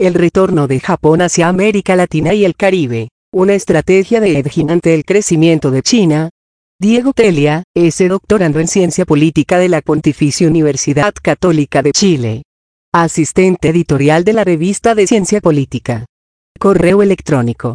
El retorno de Japón hacia América Latina y el Caribe, una estrategia de Edgin ante el crecimiento de China. Diego Telia, es doctorando en Ciencia Política de la Pontificia Universidad Católica de Chile. Asistente editorial de la revista de Ciencia Política. Correo electrónico,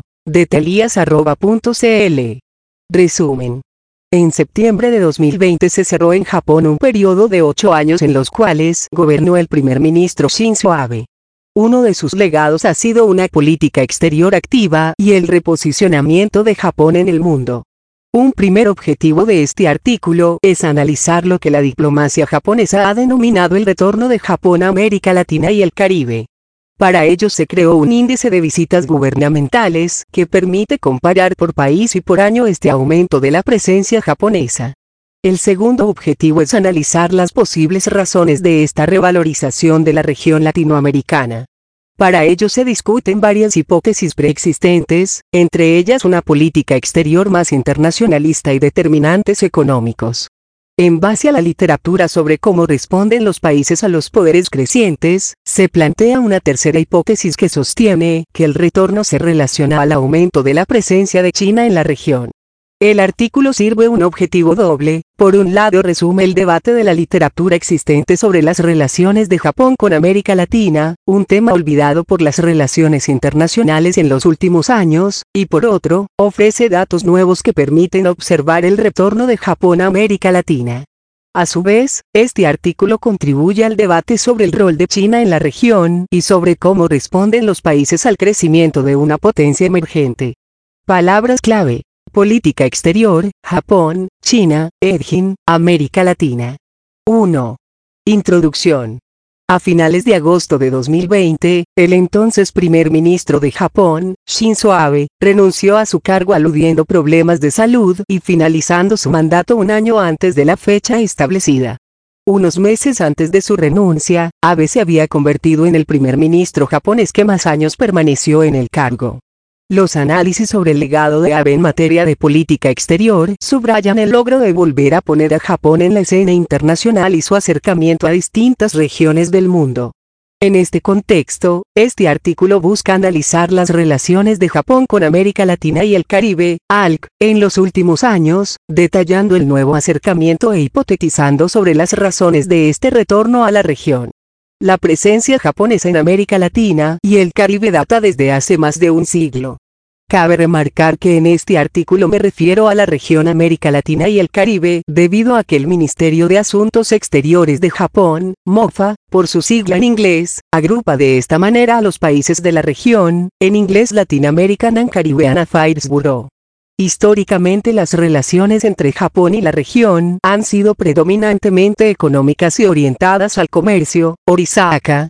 detelias@.cl. Resumen. En septiembre de 2020 se cerró en Japón un periodo de 8 años en los cuales gobernó el primer ministro Shinzo Abe. Uno de sus legados ha sido una política exterior activa y el reposicionamiento de Japón en el mundo. Un primer objetivo de este artículo es analizar lo que la diplomacia japonesa ha denominado el retorno de Japón a América Latina y el Caribe. Para ello se creó un índice de visitas gubernamentales que permite comparar por país y por año este aumento de la presencia japonesa. El segundo objetivo es analizar las posibles razones de esta revalorización de la región latinoamericana. Para ello se discuten varias hipótesis preexistentes, entre ellas una política exterior más internacionalista y determinantes económicos. En base a la literatura sobre cómo responden los países a los poderes crecientes, se plantea una tercera hipótesis que sostiene que el retorno se relaciona al aumento de la presencia de China en la región. El artículo sirve un objetivo doble. Por un lado resume el debate de la literatura existente sobre las relaciones de Japón con América Latina, un tema olvidado por las relaciones internacionales en los últimos años, y por otro, ofrece datos nuevos que permiten observar el retorno de Japón a América Latina. A su vez, este artículo contribuye al debate sobre el rol de China en la región y sobre cómo responden los países al crecimiento de una potencia emergente. Palabras clave: política exterior, Japón, China, Edgin, América Latina. 1. Introducción. A finales de agosto de 2020, el entonces primer ministro de Japón, Shinzo Abe, renunció a su cargo aludiendo problemas de salud y finalizando su mandato un año antes de la fecha establecida. Unos meses antes de su renuncia, Abe se había convertido en el primer ministro japonés que más años permaneció en el cargo. Los análisis sobre el legado de Abe en materia de política exterior subrayan el logro de volver a poner a Japón en la escena internacional y su acercamiento a distintas regiones del mundo. En este contexto, este artículo busca analizar las relaciones de Japón con América Latina y el Caribe, ALC, en los últimos años, detallando el nuevo acercamiento e hipotetizando sobre las razones de este retorno a la región. La presencia japonesa en América Latina y el Caribe data desde hace más de un siglo. Cabe remarcar que en este artículo me refiero a la región América Latina y el Caribe debido a que el Ministerio de Asuntos Exteriores de Japón, MOFA, por su sigla en inglés, agrupa de esta manera a los países de la región, en inglés Latin American and Caribbean Affairs Bureau. Históricamente las relaciones entre Japón y la región han sido predominantemente económicas y orientadas al comercio. Orizaka,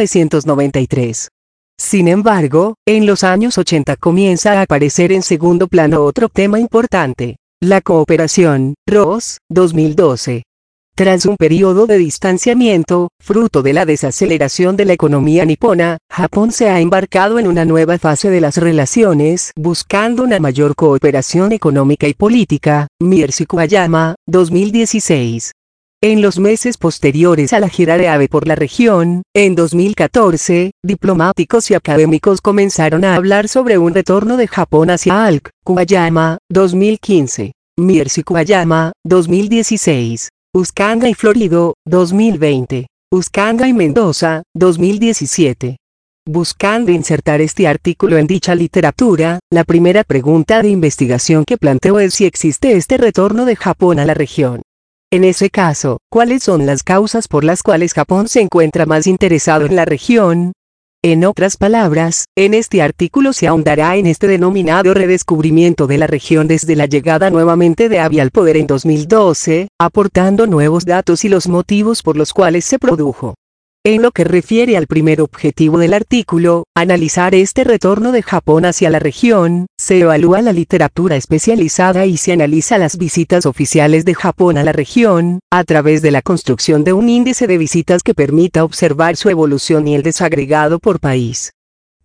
1993. Sin embargo, en los años 80 comienza a aparecer en segundo plano otro tema importante: la cooperación. Ross, 2012. Tras un periodo de distanciamiento, fruto de la desaceleración de la economía nipona, Japón se ha embarcado en una nueva fase de las relaciones, buscando una mayor cooperación económica y política. Mierzy Kuwayama, 2016. En los meses posteriores a la gira de Abe por la región, en 2014, diplomáticos y académicos comenzaron a hablar sobre un retorno de Japón hacia ALC. Kuwayama, 2015. Mierzy Kuwayama, 2016. Uskanga y Florido, 2020. Uskanga y Mendoza, 2017. Buscando insertar este artículo en dicha literatura, la primera pregunta de investigación que planteo es si existe este retorno de Japón a la región. En ese caso, ¿cuáles son las causas por las cuales Japón se encuentra más interesado en la región? En otras palabras, en este artículo se ahondará en este denominado redescubrimiento de la región desde la llegada nuevamente de Abe al poder en 2012, aportando nuevos datos y los motivos por los cuales se produjo. En lo que refiere al primer objetivo del artículo, analizar este retorno de Japón hacia la región, se evalúa la literatura especializada y se analiza las visitas oficiales de Japón a la región, a través de la construcción de un índice de visitas que permita observar su evolución y el desagregado por país.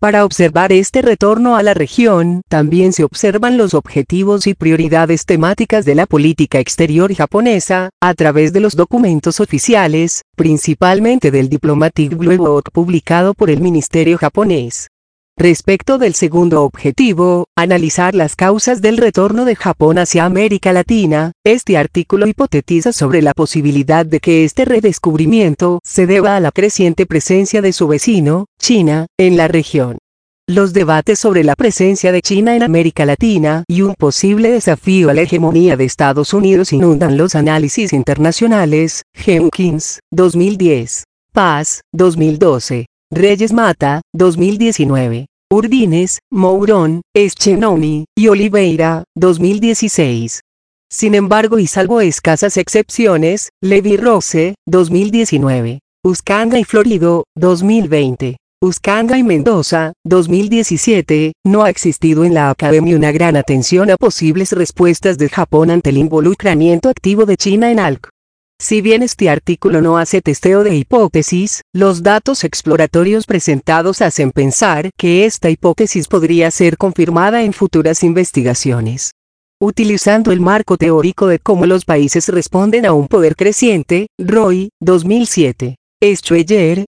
Para observar este retorno a la región, también se observan los objetivos y prioridades temáticas de la política exterior japonesa, a través de los documentos oficiales, principalmente del Diplomatic Blue Book publicado por el Ministerio japonés. Respecto del segundo objetivo, analizar las causas del retorno de Japón hacia América Latina, este artículo hipotetiza sobre la posibilidad de que este redescubrimiento se deba a la creciente presencia de su vecino, China, en la región. Los debates sobre la presencia de China en América Latina y un posible desafío a la hegemonía de Estados Unidos inundan los análisis internacionales. Jenkins, 2010. Paz, 2012. Reyes Mata, 2019. Urdines, Mourón, Eschenoni, y Oliveira, 2016. Sin embargo y salvo escasas excepciones, Levi-Rose, 2019. Uscanga y Florido, 2020. Uscanga y Mendoza, 2017, no ha existido en la academia una gran atención a posibles respuestas de Japón ante el involucramiento activo de China en ALC. Si bien este artículo no hace testeo de hipótesis, los datos exploratorios presentados hacen pensar que esta hipótesis podría ser confirmada en futuras investigaciones. Utilizando el marco teórico de cómo los países responden a un poder creciente, Roy, 2007. Schweyer,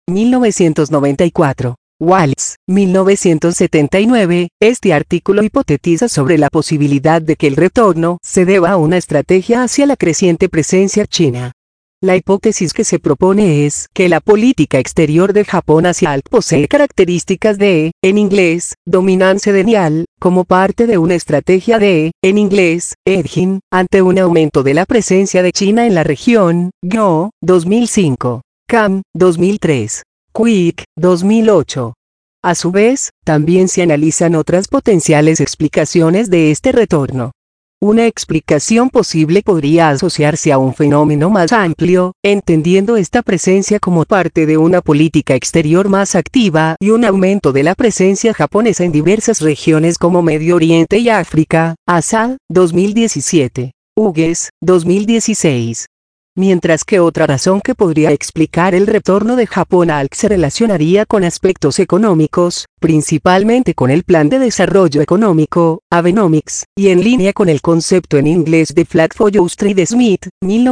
1994. Waltz, 1979, este artículo hipotetiza sobre la posibilidad de que el retorno se deba a una estrategia hacia la creciente presencia china. La hipótesis que se propone es que la política exterior de Japón hacia ALC posee características de, en inglés, dominancia denial, como parte de una estrategia de, en inglés, edging, ante un aumento de la presencia de China en la región. Go, 2005. Cam, 2003. Quick, 2008. A su vez, también se analizan otras potenciales explicaciones de este retorno. Una explicación posible podría asociarse a un fenómeno más amplio, entendiendo esta presencia como parte de una política exterior más activa y un aumento de la presencia japonesa en diversas regiones como Medio Oriente y África. Asad, 2017. Hughes, 2016. Mientras que otra razón que podría explicar el retorno de Japón a ALC se relacionaría con aspectos económicos, principalmente con el Plan de Desarrollo Económico, Abenomics, y en línea con el concepto en inglés de Flat Follow Street de Smith,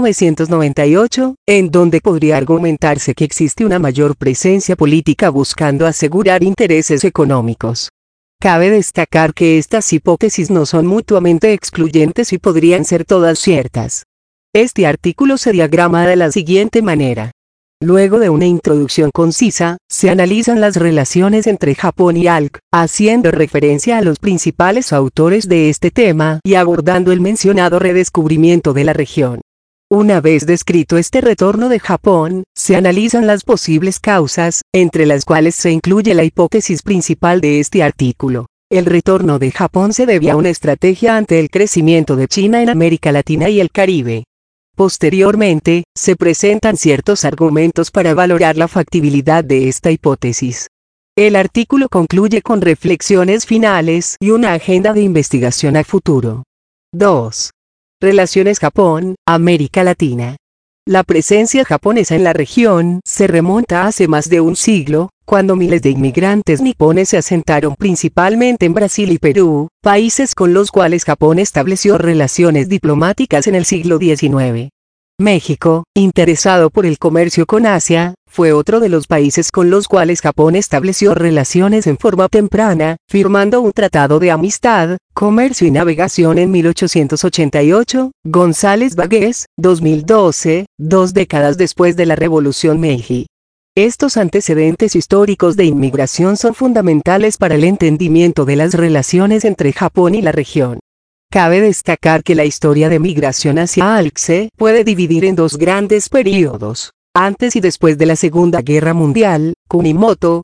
1998, en donde podría argumentarse que existe una mayor presencia política buscando asegurar intereses económicos. Cabe destacar que estas hipótesis no son mutuamente excluyentes y podrían ser todas ciertas. Este artículo se diagrama de la siguiente manera. Luego de una introducción concisa, se analizan las relaciones entre Japón y ALC, haciendo referencia a los principales autores de este tema y abordando el mencionado redescubrimiento de la región. Una vez descrito este retorno de Japón, se analizan las posibles causas, entre las cuales se incluye la hipótesis principal de este artículo. El retorno de Japón se debe a una estrategia ante el crecimiento de China en América Latina y el Caribe. Posteriormente, se presentan ciertos argumentos para valorar la factibilidad de esta hipótesis. El artículo concluye con reflexiones finales y una agenda de investigación a futuro. 2. Relaciones Japón-América Latina. La presencia japonesa en la región se remonta a hace más de un siglo, cuando miles de inmigrantes nipones se asentaron principalmente en Brasil y Perú, países con los cuales Japón estableció relaciones diplomáticas en el siglo XIX. México, interesado por el comercio con Asia, fue otro de los países con los cuales Japón estableció relaciones en forma temprana, firmando un tratado de amistad, comercio y navegación en 1888, González Bagués, 2012, 2 décadas después de la Revolución Meiji. Estos antecedentes históricos de inmigración son fundamentales para el entendimiento de las relaciones entre Japón y la región. Cabe destacar que la historia de migración hacia ALC se puede dividir en dos grandes períodos, antes y después de la Segunda Guerra Mundial. Kunimoto,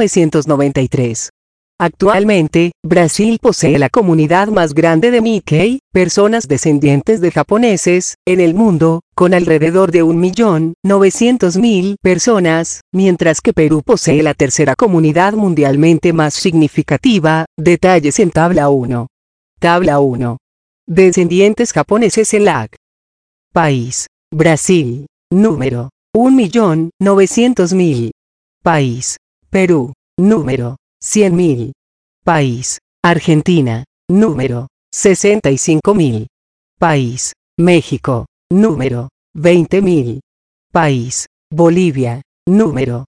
1993. Actualmente, Brasil posee la comunidad más grande de Nikkei, personas descendientes de japoneses, en el mundo, con alrededor de 1.900.000 personas, mientras que Perú posee la tercera comunidad mundialmente más significativa. Detalles en tabla 1. Tabla 1. Descendientes japoneses en LAC. País: Brasil. Número: 1.900.000. País: Perú. Número: 100.000. País: Argentina. Número: 65.000. País: México. Número: 20.000. País: Bolivia. Número: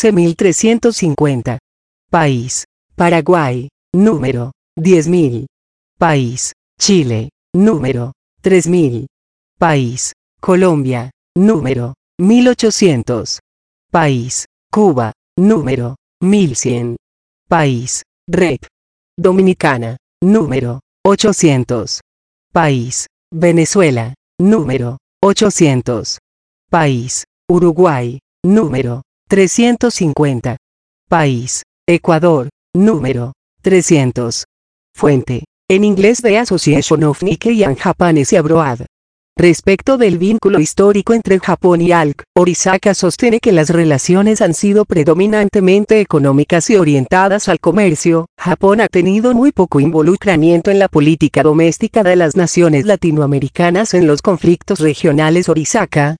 11.350. País: Paraguay. Número: 10.000. País: Chile. Número: 3.000. País: Colombia. Número: 1.800. País: Cuba. Número: 1.100. País: Rep. Dominicana. Número: 800. País: Venezuela. Número: 800. País: Uruguay. Número: 350. País: Ecuador. Número: 300. Fuente: en inglés The Association of Nikkei and Japanese Abroad. Respecto del vínculo histórico entre Japón y ALC, Orizaka sostiene que las relaciones han sido predominantemente económicas y orientadas al comercio. Japón ha tenido muy poco involucramiento en la política doméstica de las naciones latinoamericanas en los conflictos regionales. Orizaka,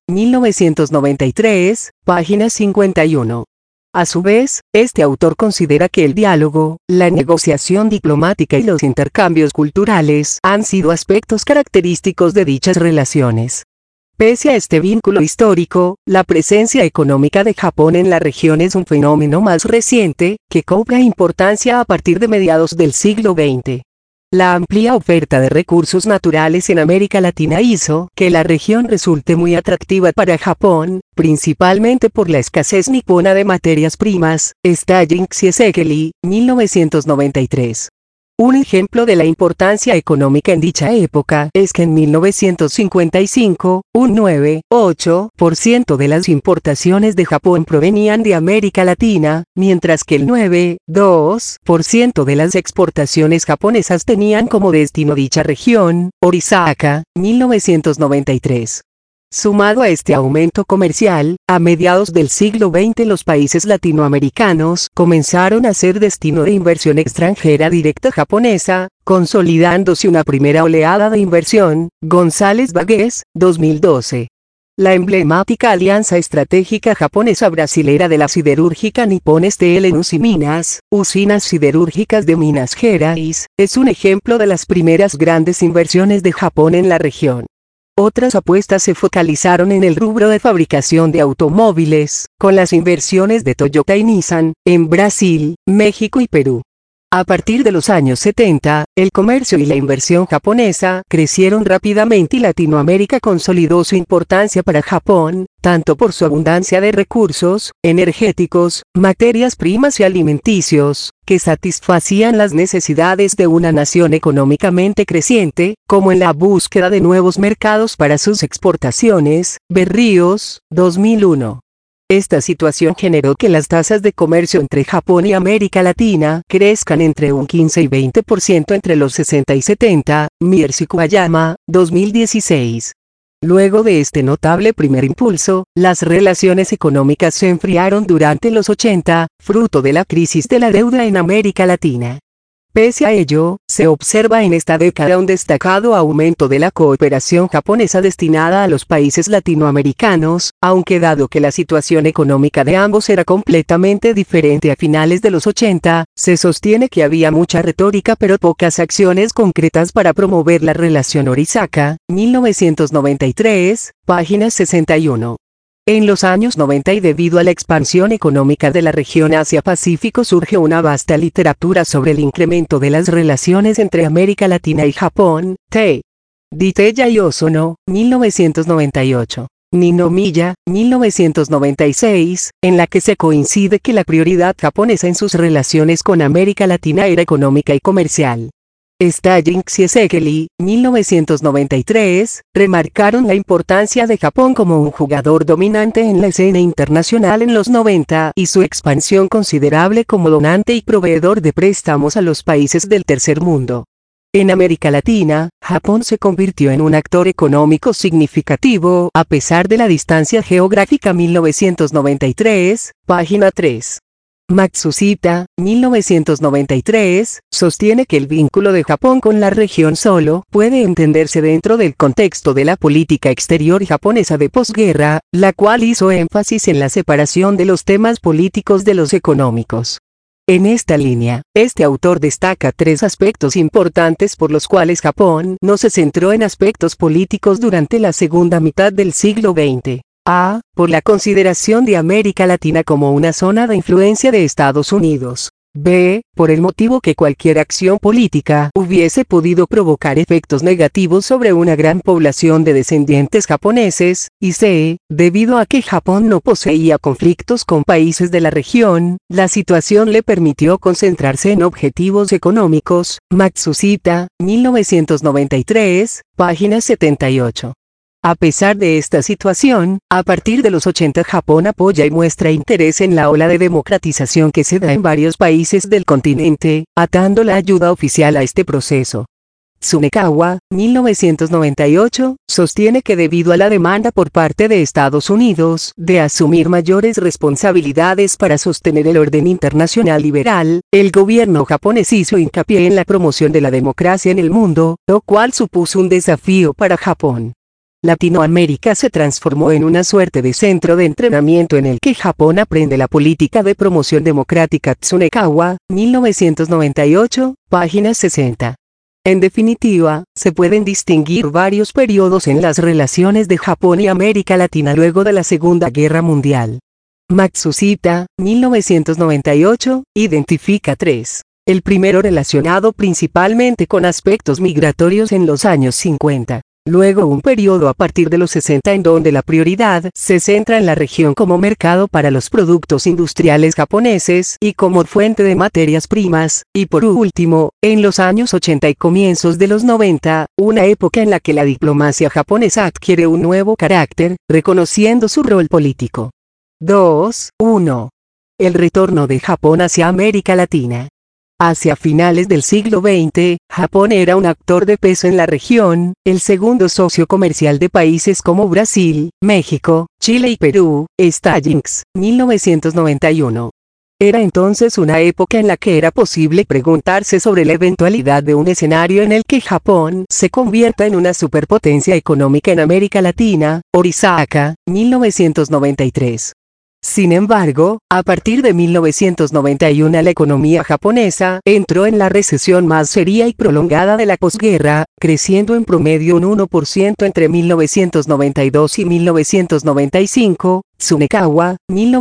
1993, página 51. A su vez, este autor considera que el diálogo, la negociación diplomática y los intercambios culturales han sido aspectos característicos de dichas relaciones. Pese a este vínculo histórico, la presencia económica de Japón en la región es un fenómeno más reciente, que cobra importancia a partir de mediados del siglo XX. La amplia oferta de recursos naturales en América Latina hizo que la región resulte muy atractiva para Japón, principalmente por la escasez nipona de materias primas. Stalling Ciesegeli, 1993. Un ejemplo de la importancia económica en dicha época es que en 1955, un 9,8% de las importaciones de Japón provenían de América Latina, mientras que el 9,2% de las exportaciones japonesas tenían como destino dicha región. Orizaka, 1993. Sumado a este aumento comercial, a mediados del siglo XX los países latinoamericanos comenzaron a ser destino de inversión extranjera directa japonesa, consolidándose una primera oleada de inversión. González Bagués, 2012. La emblemática alianza estratégica japonesa-brasilera de la siderúrgica Nippon Steel Usiminas, usinas siderúrgicas de Minas Gerais, es un ejemplo de las primeras grandes inversiones de Japón en la región. Otras apuestas se focalizaron en el rubro de fabricación de automóviles, con las inversiones de Toyota y Nissan, en Brasil, México y Perú. A partir de los años 70, el comercio y la inversión japonesa crecieron rápidamente y Latinoamérica consolidó su importancia para Japón, tanto por su abundancia de recursos energéticos, materias primas y alimenticios, que satisfacían las necesidades de una nación económicamente creciente, como en la búsqueda de nuevos mercados para sus exportaciones. Berríos, 2001. Esta situación generó que las tasas de comercio entre Japón y América Latina crezcan entre un 15 y 20% entre los 60 y 70, Miersi Kuwayama, 2016. Luego de este notable primer impulso, las relaciones económicas se enfriaron durante los 80, fruto de la crisis de la deuda en América Latina. Pese a ello, se observa en esta década un destacado aumento de la cooperación japonesa destinada a los países latinoamericanos, aunque dado que la situación económica de ambos era completamente diferente a finales de los 80, se sostiene que había mucha retórica pero pocas acciones concretas para promover la relación. Orizaka, 1993, página 61. En los años 90 y debido a la expansión económica de la región Asia-Pacífico surge una vasta literatura sobre el incremento de las relaciones entre América Latina y Japón. T. Diteya y Osono, 1998. Ninomiya, 1996, en la que se coincide que la prioridad japonesa en sus relaciones con América Latina era económica y comercial. Stalling Ciesegeli, 1993, remarcaron la importancia de Japón como un jugador dominante en la escena internacional en los 90 y su expansión considerable como donante y proveedor de préstamos a los países del tercer mundo. En América Latina, Japón se convirtió en un actor económico significativo a pesar de la distancia geográfica. 1993, página 3. Matsushita, 1993, sostiene que el vínculo de Japón con la región solo puede entenderse dentro del contexto de la política exterior japonesa de posguerra, la cual hizo énfasis en la separación de los temas políticos de los económicos. En esta línea, este autor destaca tres aspectos importantes por los cuales Japón no se centró en aspectos políticos durante la segunda mitad del siglo XX. A. Por la consideración de América Latina como una zona de influencia de Estados Unidos. B. Por el motivo que cualquier acción política hubiese podido provocar efectos negativos sobre una gran población de descendientes japoneses, y C. Debido a que Japón no poseía conflictos con países de la región, la situación le permitió concentrarse en objetivos económicos. Matsushita, 1993, página 78. A pesar de esta situación, a partir de los 80 Japón apoya y muestra interés en la ola de democratización que se da en varios países del continente, atando la ayuda oficial a este proceso. Tsunekawa, 1998, sostiene que debido a la demanda por parte de Estados Unidos de asumir mayores responsabilidades para sostener el orden internacional liberal, el gobierno japonés hizo hincapié en la promoción de la democracia en el mundo, lo cual supuso un desafío para Japón. Latinoamérica se transformó en una suerte de centro de entrenamiento en el que Japón aprende la política de promoción democrática. Tsunekawa, 1998, página 60. En definitiva, se pueden distinguir varios periodos en las relaciones de Japón y América Latina luego de la Segunda Guerra Mundial. Matsushita, 1998, identifica tres. El primero relacionado principalmente con aspectos migratorios en los años 50. Luego un periodo a partir de los 60 en donde la prioridad se centra en la región como mercado para los productos industriales japoneses y como fuente de materias primas, y por último, en los años 80 y comienzos de los 90, una época en la que la diplomacia japonesa adquiere un nuevo carácter, reconociendo su rol político. 2.1. El retorno de Japón hacia América Latina. Hacia finales del siglo XX, Japón era un actor de peso en la región, el segundo socio comercial de países como Brasil, México, Chile y Perú. Stallings, 1991. Era entonces una época en la que era posible preguntarse sobre la eventualidad de un escenario en el que Japón se convierta en una superpotencia económica en América Latina. Orizaka, 1993. Sin embargo, a partir de 1991 la economía japonesa entró en la recesión más seria y prolongada de la posguerra, creciendo en promedio un 1% entre 1992 y 1995, Tsunekawa,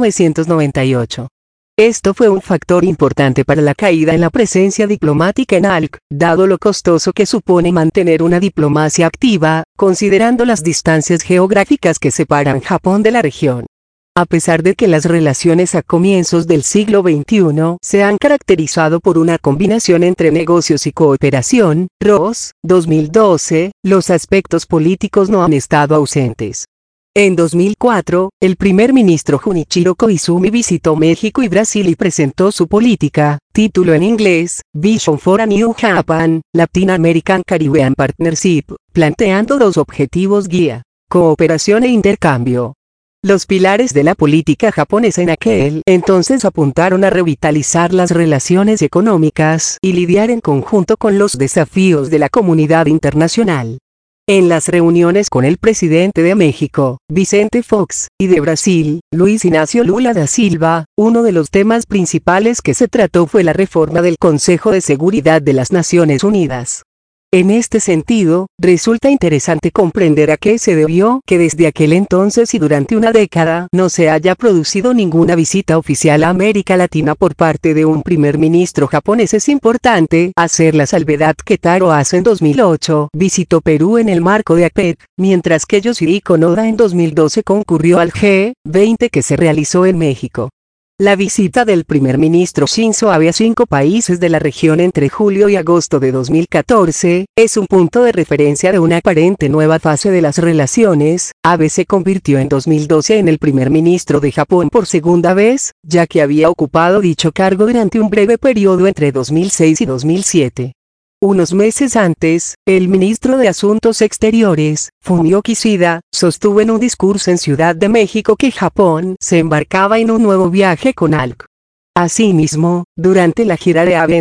1998. Esto fue un factor importante para la caída en la presencia diplomática en ALC, dado lo costoso que supone mantener una diplomacia activa, considerando las distancias geográficas que separan Japón de la región. A pesar de que las relaciones a comienzos del siglo XXI se han caracterizado por una combinación entre negocios y cooperación, Ross, 2012, los aspectos políticos no han estado ausentes. En 2004, el primer ministro Junichiro Koizumi visitó México y Brasil y presentó su política, título en inglés, Vision for a New Japan, Latin American Caribbean Partnership, planteando dos objetivos guía: cooperación e intercambio. Los pilares de la política japonesa en aquel entonces apuntaron a revitalizar las relaciones económicas y lidiar en conjunto con los desafíos de la comunidad internacional. En las reuniones con el presidente de México, Vicente Fox, y de Brasil, Luis Inácio Lula da Silva, uno de los temas principales que se trató fue la reforma del Consejo de Seguridad de las Naciones Unidas. En este sentido, resulta interesante comprender a qué se debió que desde aquel entonces y durante una década no se haya producido ninguna visita oficial a América Latina por parte de un primer ministro japonés. Es importante hacer la salvedad que Taro Aso en 2008 visitó Perú en el marco de APEC, mientras que Yoshihiko Noda en 2012 concurrió al G20 que se realizó en México. La visita del primer ministro Shinzo Abe a 5 países de la región entre julio y agosto de 2014, es un punto de referencia de una aparente nueva fase de las relaciones. Abe se convirtió en 2012 en el primer ministro de Japón por segunda vez, ya que había ocupado dicho cargo durante un breve periodo entre 2006 y 2007. Unos meses antes, el ministro de Asuntos Exteriores, Fumio Kishida, sostuvo en un discurso en Ciudad de México que Japón se embarcaba en un nuevo viaje con ALC. Asimismo, durante la gira de Abe en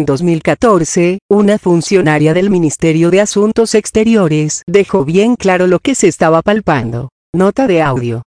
2014, una funcionaria del Ministerio de Asuntos Exteriores dejó bien claro lo que se estaba palpando. Nota de audio.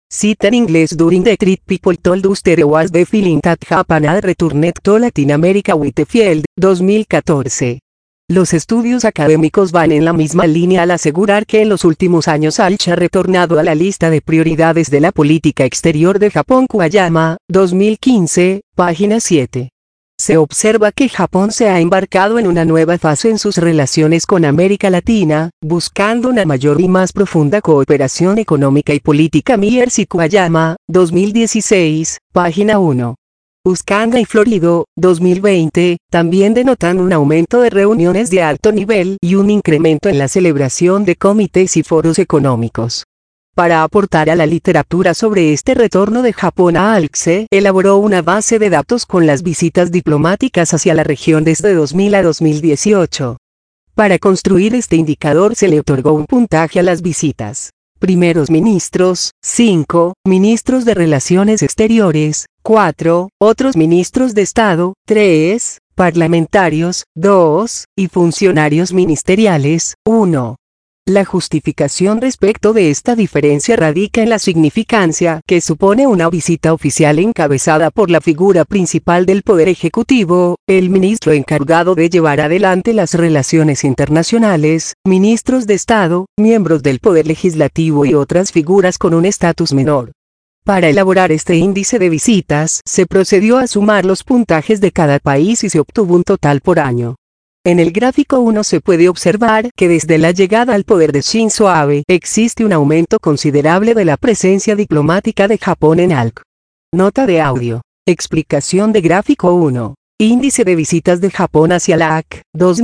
Cita en inglés: During the trip people told us there was the feeling that Japan had returned to Latin America with the field, 2014. Los estudios académicos van en la misma línea al asegurar que en los últimos años Alch ha retornado a la lista de prioridades de la política exterior de Japón. Kuwayama, 2015, página 7. Se observa que Japón se ha embarcado en una nueva fase en sus relaciones con América Latina, buscando una mayor y más profunda cooperación económica y política. Myers y Kuwayama, 2016, página 1. Uskanda y Florido, 2020, también denotan un aumento de reuniones de alto nivel y un incremento en la celebración de comités y foros económicos. Para aportar a la literatura sobre este retorno de Japón a ALCE, elaboró una base de datos con las visitas diplomáticas hacia la región desde 2000 a 2018. Para construir este indicador se le otorgó un puntaje a las visitas. Primeros ministros, 5, ministros de Relaciones Exteriores, 4, otros ministros de Estado, 3, parlamentarios, 2, y funcionarios ministeriales, 1. La justificación respecto de esta diferencia radica en la significancia que supone una visita oficial encabezada por la figura principal del Poder Ejecutivo, el ministro encargado de llevar adelante las relaciones internacionales, ministros de Estado, miembros del Poder Legislativo y otras figuras con un estatus menor. Para elaborar este índice de visitas, se procedió a sumar los puntajes de cada país y se obtuvo un total por año. En el gráfico 1 se puede observar que desde la llegada al poder de Shinzo Abe, existe un aumento considerable de la presencia diplomática de Japón en ALC. Nota de audio. Explicación de gráfico 1. Índice de visitas de Japón hacia la AC,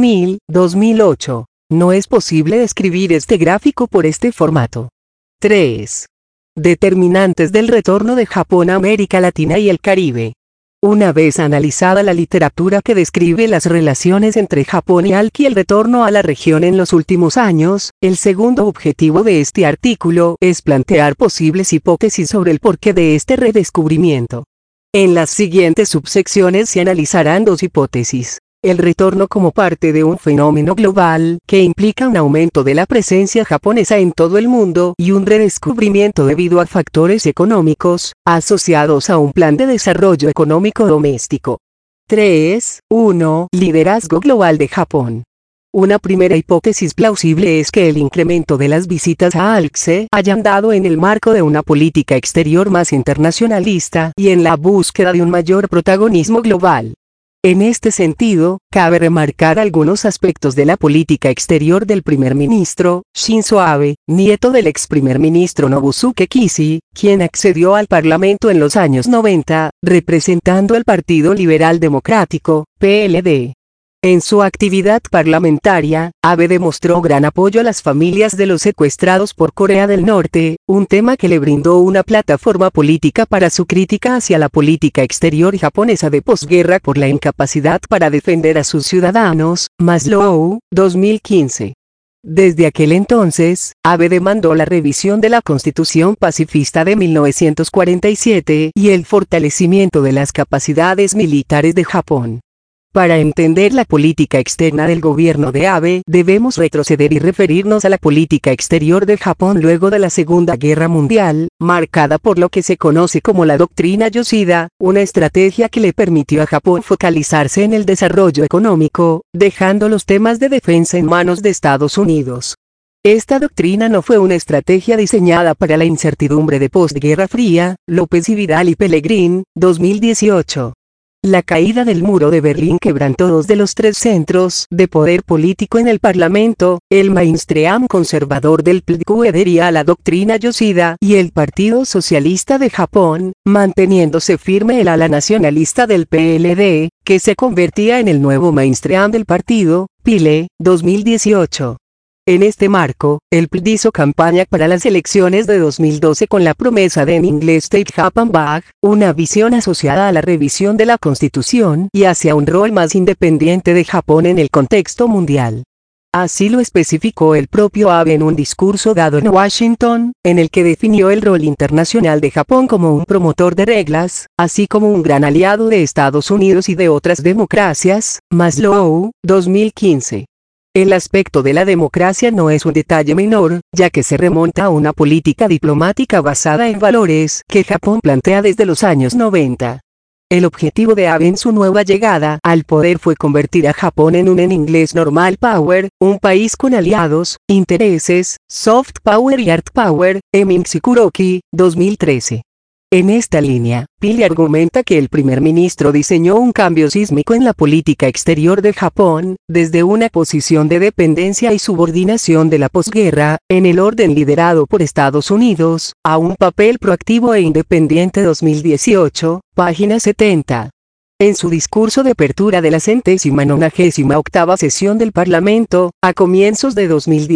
2000-2008. No es posible describir este gráfico por este formato. 3. Determinantes del retorno de Japón a América Latina y el Caribe. Una vez analizada la literatura que describe las relaciones entre Japón y ALC y el retorno a la región en los últimos años, el segundo objetivo de este artículo es plantear posibles hipótesis sobre el porqué de este redescubrimiento. En las siguientes subsecciones se analizarán dos hipótesis. El retorno como parte de un fenómeno global, que implica un aumento de la presencia japonesa en todo el mundo y un redescubrimiento debido a factores económicos, asociados a un plan de desarrollo económico doméstico. 3. 1. Liderazgo global de Japón. Una primera hipótesis plausible es que el incremento de las visitas a ALC se hayan dado en el marco de una política exterior más internacionalista y en la búsqueda de un mayor protagonismo global. En este sentido, cabe remarcar algunos aspectos de la política exterior del primer ministro, Shinzo Abe, nieto del ex primer ministro Nobusuke Kishi, quien accedió al Parlamento en los años 90, representando al Partido Liberal Democrático, PLD. En su actividad parlamentaria, Abe demostró gran apoyo a las familias de los secuestrados por Corea del Norte, un tema que le brindó una plataforma política para su crítica hacia la política exterior japonesa de posguerra por la incapacidad para defender a sus ciudadanos. Maslow, 2015. Desde aquel entonces, Abe demandó la revisión de la Constitución pacifista de 1947 y el fortalecimiento de las capacidades militares de Japón. Para entender la política externa del gobierno de Abe, debemos retroceder y referirnos a la política exterior de Japón luego de la Segunda Guerra Mundial, marcada por lo que se conoce como la doctrina Yoshida, una estrategia que le permitió a Japón focalizarse en el desarrollo económico, dejando los temas de defensa en manos de Estados Unidos. Esta doctrina no fue una estrategia diseñada para la incertidumbre de postguerra fría. López y Vidal y Pellegrín, 2018. La caída del muro de Berlín quebrantó dos de los tres centros de poder político en el Parlamento, el mainstream conservador del PLD adhería a la doctrina Yoshida y el Partido Socialista de Japón, manteniéndose firme el ala nacionalista del PLD, que se convertía en el nuevo mainstream del partido, Pile, 2018. En este marco, el PLD hizo campaña para las elecciones de 2012 con la promesa de en inglés Take Japan Back, una visión asociada a la revisión de la Constitución y hacia un rol más independiente de Japón en el contexto mundial. Así lo especificó el propio Abe en un discurso dado en Washington, en el que definió el rol internacional de Japón como un promotor de reglas, así como un gran aliado de Estados Unidos y de otras democracias. Maslow, 2015. El aspecto de la democracia no es un detalle menor, ya que se remonta a una política diplomática basada en valores que Japón plantea desde los años 90. El objetivo de Abe en su nueva llegada al poder fue convertir a Japón en inglés normal power, un país con aliados, intereses, soft power y hard power, Emin Kuroki, 2013. En esta línea, Pillay argumenta que el primer ministro diseñó un cambio sísmico en la política exterior de Japón, desde una posición de dependencia y subordinación de la posguerra, en el orden liderado por Estados Unidos, a un papel proactivo e independiente. 2018, página 70. En su discurso de apertura de la 198ª sesión del Parlamento, a comienzos de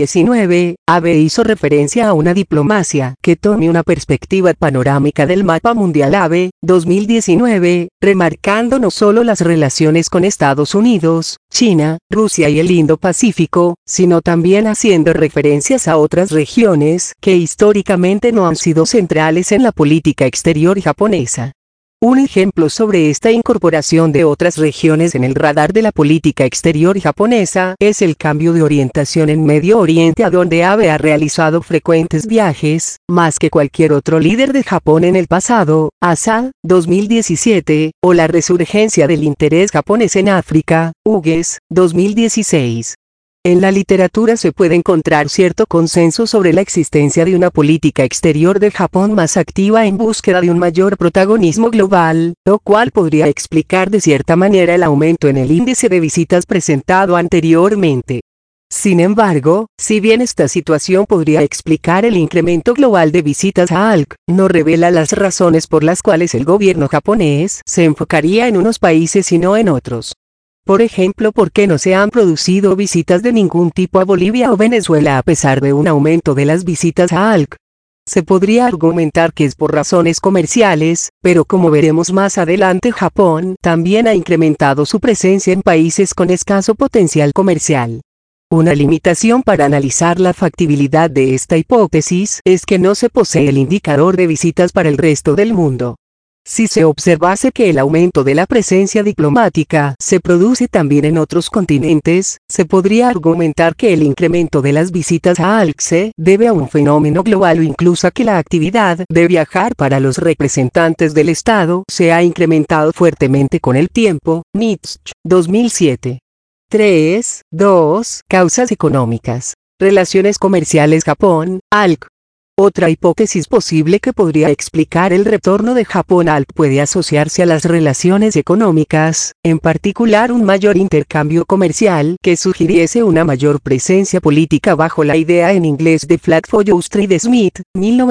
2019, Abe hizo referencia a una diplomacia que tome una perspectiva panorámica del mapa mundial. Abe, 2019, remarcando no solo las relaciones con Estados Unidos, China, Rusia y el Indo-Pacífico, sino también haciendo referencias a otras regiones que históricamente no han sido centrales en la política exterior japonesa. Un ejemplo sobre esta incorporación de otras regiones en el radar de la política exterior japonesa es el cambio de orientación en Medio Oriente, a donde Abe ha realizado frecuentes viajes, más que cualquier otro líder de Japón en el pasado, Assad, 2017, o la resurgencia del interés japonés en África, Hughes, 2016. En la literatura se puede encontrar cierto consenso sobre la existencia de una política exterior de Japón más activa en búsqueda de un mayor protagonismo global, lo cual podría explicar de cierta manera el aumento en el índice de visitas presentado anteriormente. Sin embargo, si bien esta situación podría explicar el incremento global de visitas a ALC, no revela las razones por las cuales el gobierno japonés se enfocaría en unos países y no en otros. Por ejemplo, ¿por qué no se han producido visitas de ningún tipo a Bolivia o Venezuela a pesar de un aumento de las visitas a ALC? Se podría argumentar que es por razones comerciales, pero como veremos más adelante, Japón también ha incrementado su presencia en países con escaso potencial comercial. Una limitación para analizar la factibilidad de esta hipótesis es que no se posee el indicador de visitas para el resto del mundo. Si se observase que el aumento de la presencia diplomática se produce también en otros continentes, se podría argumentar que el incremento de las visitas a ALC se debe a un fenómeno global o incluso a que la actividad de viajar para los representantes del Estado se ha incrementado fuertemente con el tiempo. Nietzsche, 2007. 3. 2. Causas económicas. Relaciones comerciales Japón, ALC. Otra hipótesis posible que podría explicar el retorno de Japón al puede asociarse a las relaciones económicas, en particular un mayor intercambio comercial que sugiriese una mayor presencia política bajo la idea en inglés de Flag for Justice de Smith,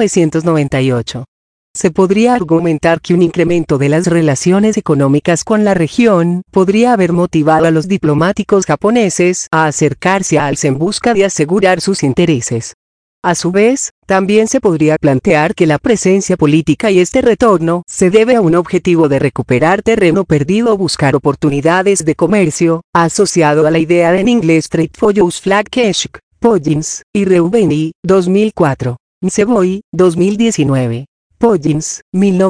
1998. Se podría argumentar que un incremento de las relaciones económicas con la región podría haber motivado a los diplomáticos japoneses a acercarse a ALC en busca de asegurar sus intereses. A su vez, también se podría plantear que la presencia política y este retorno se debe a un objetivo de recuperar terreno perdido o buscar oportunidades de comercio, asociado a la idea en inglés Trade for Use Flag Keshk, Poggins, y Reubeni, 2004, Nseboy, 2019. Poggins,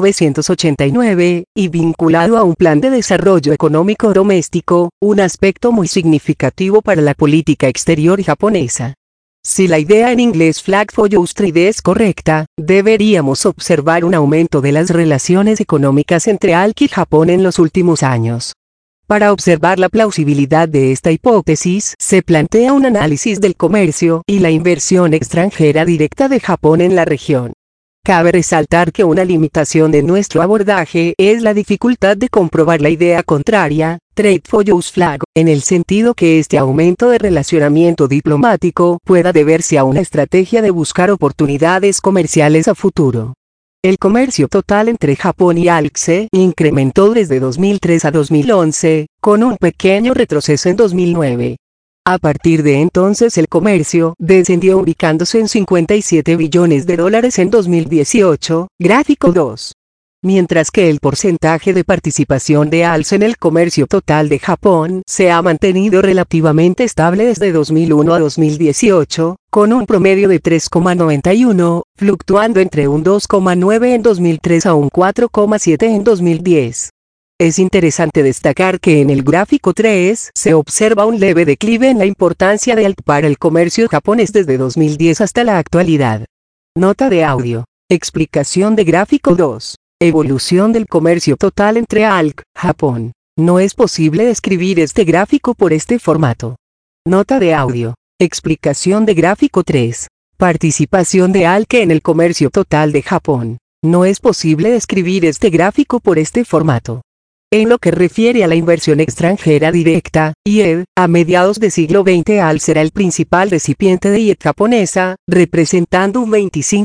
1989, y vinculado a un plan de desarrollo económico doméstico, un aspecto muy significativo para la política exterior japonesa. Si la idea en inglés Flag for Just Trade es correcta, deberíamos observar un aumento de las relaciones económicas entre ALC y Japón en los últimos años. Para observar la plausibilidad de esta hipótesis, se plantea un análisis del comercio y la inversión extranjera directa de Japón en la región. Cabe resaltar que una limitación de nuestro abordaje es la dificultad de comprobar la idea contraria, Trade for Use Flag, en el sentido que este aumento de relacionamiento diplomático pueda deberse a una estrategia de buscar oportunidades comerciales a futuro. El comercio total entre Japón y ALC se incrementó desde 2003 a 2011, con un pequeño retroceso en 2009. A partir de entonces el comercio descendió ubicándose en $57 billones en 2018, gráfico 2. Mientras que el porcentaje de participación de ALC en el comercio total de Japón se ha mantenido relativamente estable desde 2001 a 2018, con un promedio de 3,91, fluctuando entre un 2,9 en 2003 a un 4,7 en 2010. Es interesante destacar que en el gráfico 3 se observa un leve declive en la importancia de ALK para el comercio japonés desde 2010 hasta la actualidad. Nota de audio. Explicación de gráfico 2. Evolución del comercio total entre ALK, Japón. No es posible describir este gráfico por este formato. Nota de audio. Explicación de gráfico 3. Participación de ALK en el comercio total de Japón. No es posible describir este gráfico por este formato. En lo que refiere a la inversión extranjera directa, IED, a mediados del siglo XX ALK será el principal recipiente de IED japonesa, representando un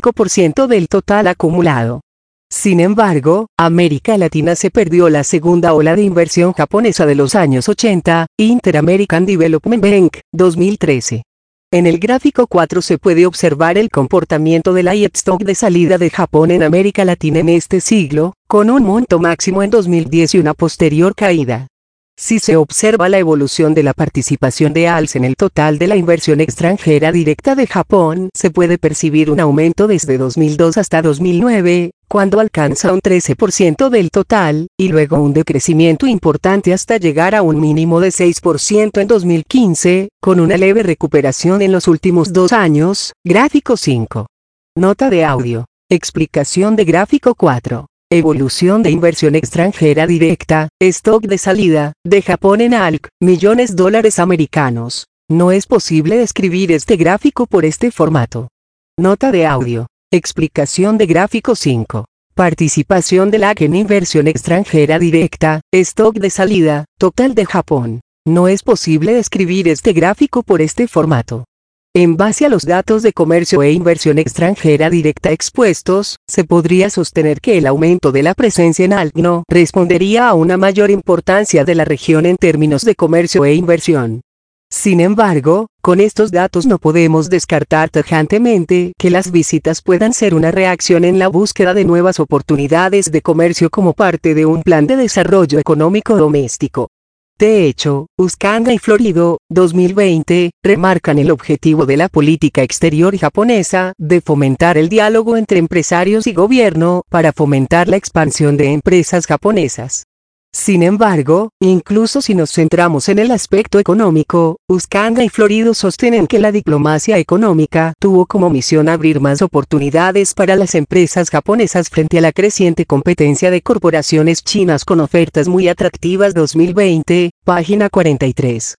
25% del total acumulado. Sin embargo, América Latina se perdió la segunda ola de inversión japonesa de los años 80, Inter-American Development Bank, 2013. En el gráfico 4 se puede observar el comportamiento de la IED stock de salida de Japón en América Latina en este siglo, con un monto máximo en 2010 y una posterior caída. Si se observa la evolución de la participación de ALK en el total de la inversión extranjera directa de Japón, se puede percibir un aumento desde 2002 hasta 2009, cuando alcanza un 13% del total, y luego un decrecimiento importante hasta llegar a un mínimo de 6% en 2015, con una leve recuperación en los últimos 2 años. Gráfico 5. Nota de audio. Explicación de gráfico 4. Evolución de inversión extranjera directa, stock de salida, de Japón en ALK, millones de dólares americanos. No es posible describir este gráfico por este formato. Nota de audio. Explicación de gráfico 5. Participación de la ALK en inversión extranjera directa, stock de salida, total de Japón. No es posible describir este gráfico por este formato. En base a los datos de comercio e inversión extranjera directa expuestos, se podría sostener que el aumento de la presencia en ALK no respondería a una mayor importancia de la región en términos de comercio e inversión. Sin embargo, con estos datos no podemos descartar tajantemente que las visitas puedan ser una reacción en la búsqueda de nuevas oportunidades de comercio como parte de un plan de desarrollo económico doméstico. De hecho, Uskanda y Florido, 2020, remarcan el objetivo de la política exterior japonesa de fomentar el diálogo entre empresarios y gobierno para fomentar la expansión de empresas japonesas. Sin embargo, incluso si nos centramos en el aspecto económico, Uskanda y Florido sostienen que la diplomacia económica tuvo como misión abrir más oportunidades para las empresas japonesas frente a la creciente competencia de corporaciones chinas con ofertas muy atractivas. 2020, página 43.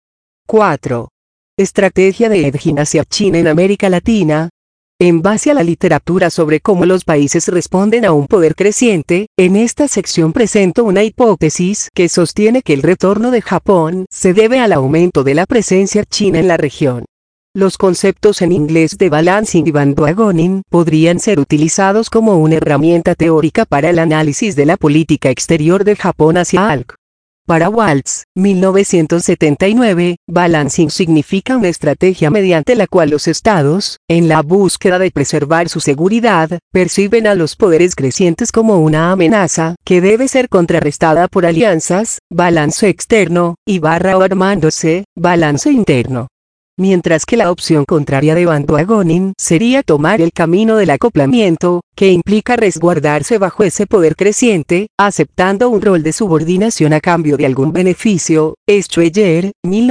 4. Estrategia de Edgin hacia China en América Latina. En base a la literatura sobre cómo los países responden a un poder creciente, en esta sección presento una hipótesis que sostiene que el retorno de Japón se debe al aumento de la presencia china en la región. Los conceptos en inglés de balancing y bandwagoning podrían ser utilizados como una herramienta teórica para el análisis de la política exterior de Japón hacia ALK. Para Waltz, 1979, balancing significa una estrategia mediante la cual los estados, en la búsqueda de preservar su seguridad, perciben a los poderes crecientes como una amenaza que debe ser contrarrestada por alianzas, balance externo, o armándose, balance interno. Mientras que la opción contraria de bandwagoning sería tomar el camino del acoplamiento, que implica resguardarse bajo ese poder creciente, aceptando un rol de subordinación a cambio de algún beneficio. Schweyer,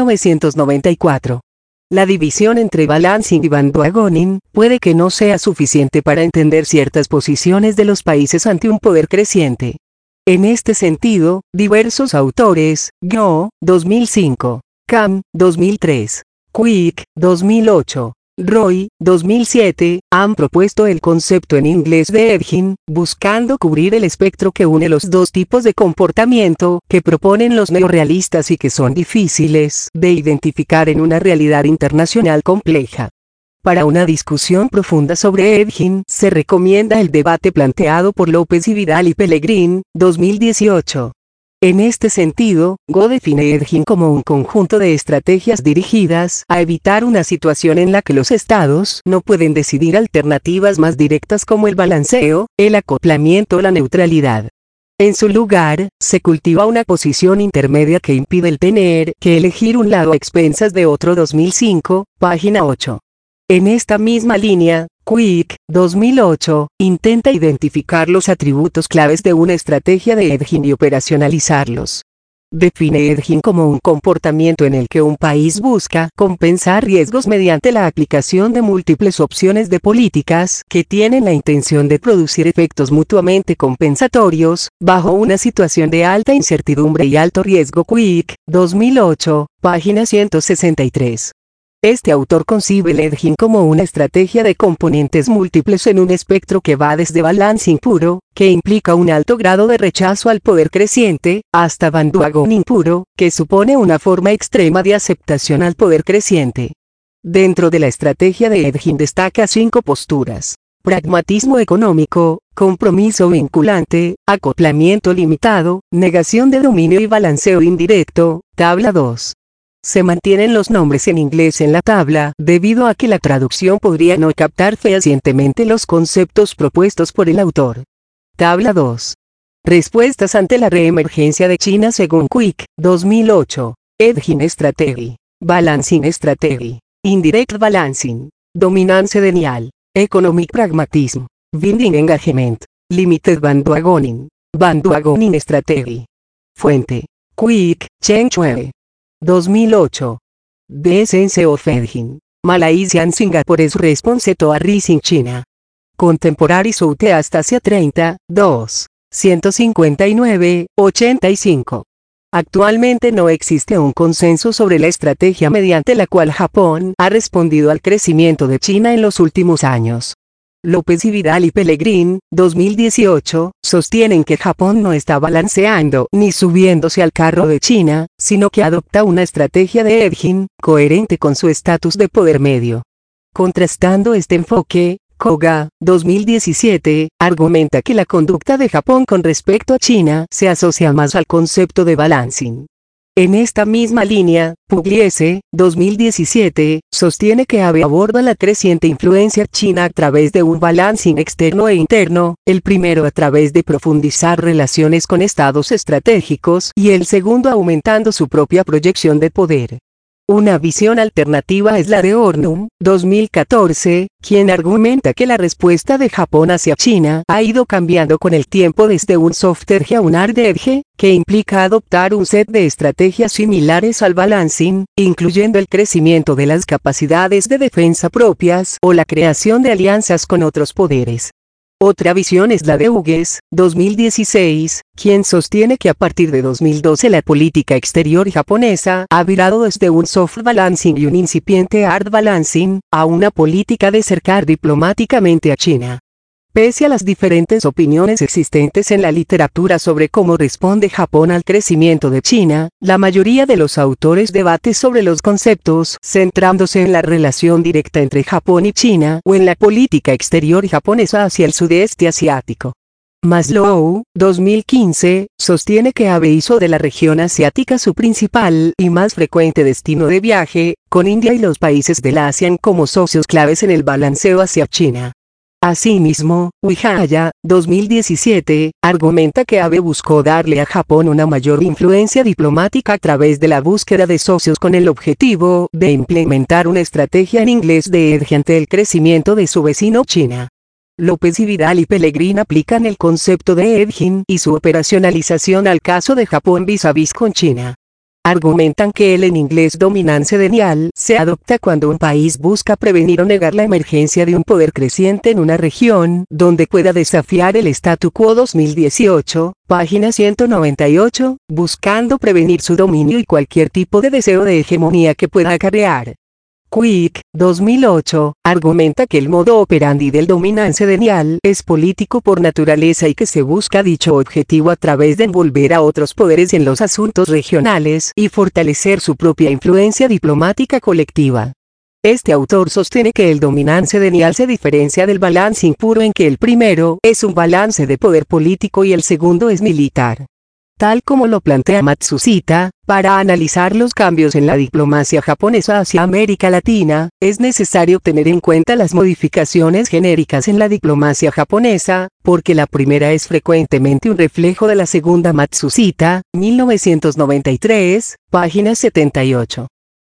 1994. La división entre balancing y bandwagoning puede que no sea suficiente para entender ciertas posiciones de los países ante un poder creciente. En este sentido, diversos autores, Go, 2005, Kam, 2003. Quick, 2008, Roy, 2007, han propuesto el concepto en inglés de Edgin, buscando cubrir el espectro que une los dos tipos de comportamiento que proponen los neorrealistas y que son difíciles de identificar en una realidad internacional compleja. Para una discusión profunda sobre Edgin, se recomienda el debate planteado por López y Vidal y Pellegrin, 2018. En este sentido, Go define Edgin como un conjunto de estrategias dirigidas a evitar una situación en la que los estados no pueden decidir alternativas más directas como el balanceo, el acoplamiento o la neutralidad. En su lugar, se cultiva una posición intermedia que impide el tener que elegir un lado a expensas de otro. 2005, página 8. En esta misma línea, Quick, 2008, intenta identificar los atributos claves de una estrategia de hedging y operacionalizarlos. Define hedging como un comportamiento en el que un país busca compensar riesgos mediante la aplicación de múltiples opciones de políticas que tienen la intención de producir efectos mutuamente compensatorios, bajo una situación de alta incertidumbre y alto riesgo. Quick, 2008, página 163. Este autor concibe el hedging como una estrategia de componentes múltiples en un espectro que va desde balancing puro, que implica un alto grado de rechazo al poder creciente, hasta bandwagoning puro, que supone una forma extrema de aceptación al poder creciente. Dentro de la estrategia de hedging destaca 5 posturas: pragmatismo económico, compromiso vinculante, acoplamiento limitado, negación de dominio y balanceo indirecto. Tabla 2. Se mantienen los nombres en inglés en la tabla, debido a que la traducción podría no captar fehacientemente los conceptos propuestos por el autor. Tabla 2. Respuestas ante la reemergencia de China según Quick, 2008. Hedging Strategy, Balancing Strategy, Indirect Balancing, Dominance Denial, Economic Pragmatism, Binding Engagement, Limited Bandwagoning, Bandwagoning Strategy. Fuente: Quick, Chen Chue. 2008. The Essence of Hedging, Malaysia and Singapore's Response to a Rising China. Contemporary Southeast Asia 30, 2. 159, 85. Actualmente no existe un consenso sobre la estrategia mediante la cual Japón ha respondido al crecimiento de China en los últimos años. López y Vidal y Pellegrin, 2018, sostienen que Japón no está balanceando ni subiéndose al carro de China, sino que adopta una estrategia de hedging, coherente con su estatus de poder medio. Contrastando este enfoque, Koga, 2017, argumenta que la conducta de Japón con respecto a China se asocia más al concepto de balancing. En esta misma línea, Pugliese, 2017, sostiene que Abe aborda la creciente influencia china a través de un balancing externo e interno, el primero a través de profundizar relaciones con estados estratégicos y el segundo aumentando su propia proyección de poder. Una visión alternativa es la de Ornum, 2014, quien argumenta que la respuesta de Japón hacia China ha ido cambiando con el tiempo desde un soft edge a un hard edge, que implica adoptar un set de estrategias similares al balancing, incluyendo el crecimiento de las capacidades de defensa propias o la creación de alianzas con otros poderes. Otra visión es la de Hughes, 2016, quien sostiene que a partir de 2012 la política exterior japonesa ha virado desde un soft balancing y un incipiente hard balancing, a una política de cercar diplomáticamente a China. Pese a las diferentes opiniones existentes en la literatura sobre cómo responde Japón al crecimiento de China, la mayoría de los autores debate sobre los conceptos, centrándose en la relación directa entre Japón y China o en la política exterior japonesa hacia el sudeste asiático. Maslow, 2015, sostiene que Abe hizo de la región asiática su principal y más frecuente destino de viaje, con India y los países del ASEAN como socios claves en el balanceo hacia China. Asimismo, Uehaya, 2017, argumenta que Abe buscó darle a Japón una mayor influencia diplomática a través de la búsqueda de socios con el objetivo de implementar una estrategia en inglés de hedge ante el crecimiento de su vecino China. López y Vidal y Pellegrin aplican el concepto de hedging y su operacionalización al caso de Japón vis a vis con China. Argumentan que el en inglés dominance denial se adopta cuando un país busca prevenir o negar la emergencia de un poder creciente en una región donde pueda desafiar el statu quo. 2018, página 198, buscando prevenir su dominio y cualquier tipo de deseo de hegemonía que pueda acarrear. Quick, 2008, argumenta que el modo operandi del dominance denial es político por naturaleza y que se busca dicho objetivo a través de envolver a otros poderes en los asuntos regionales y fortalecer su propia influencia diplomática colectiva. Este autor sostiene que el dominance denial se diferencia del balancing puro en que el primero es un balance de poder político y el segundo es militar. Tal como lo plantea Matsushita, para analizar los cambios en la diplomacia japonesa hacia América Latina, es necesario tener en cuenta las modificaciones genéricas en la diplomacia japonesa, porque la primera es frecuentemente un reflejo de la segunda. Matsushita, 1993, página 78.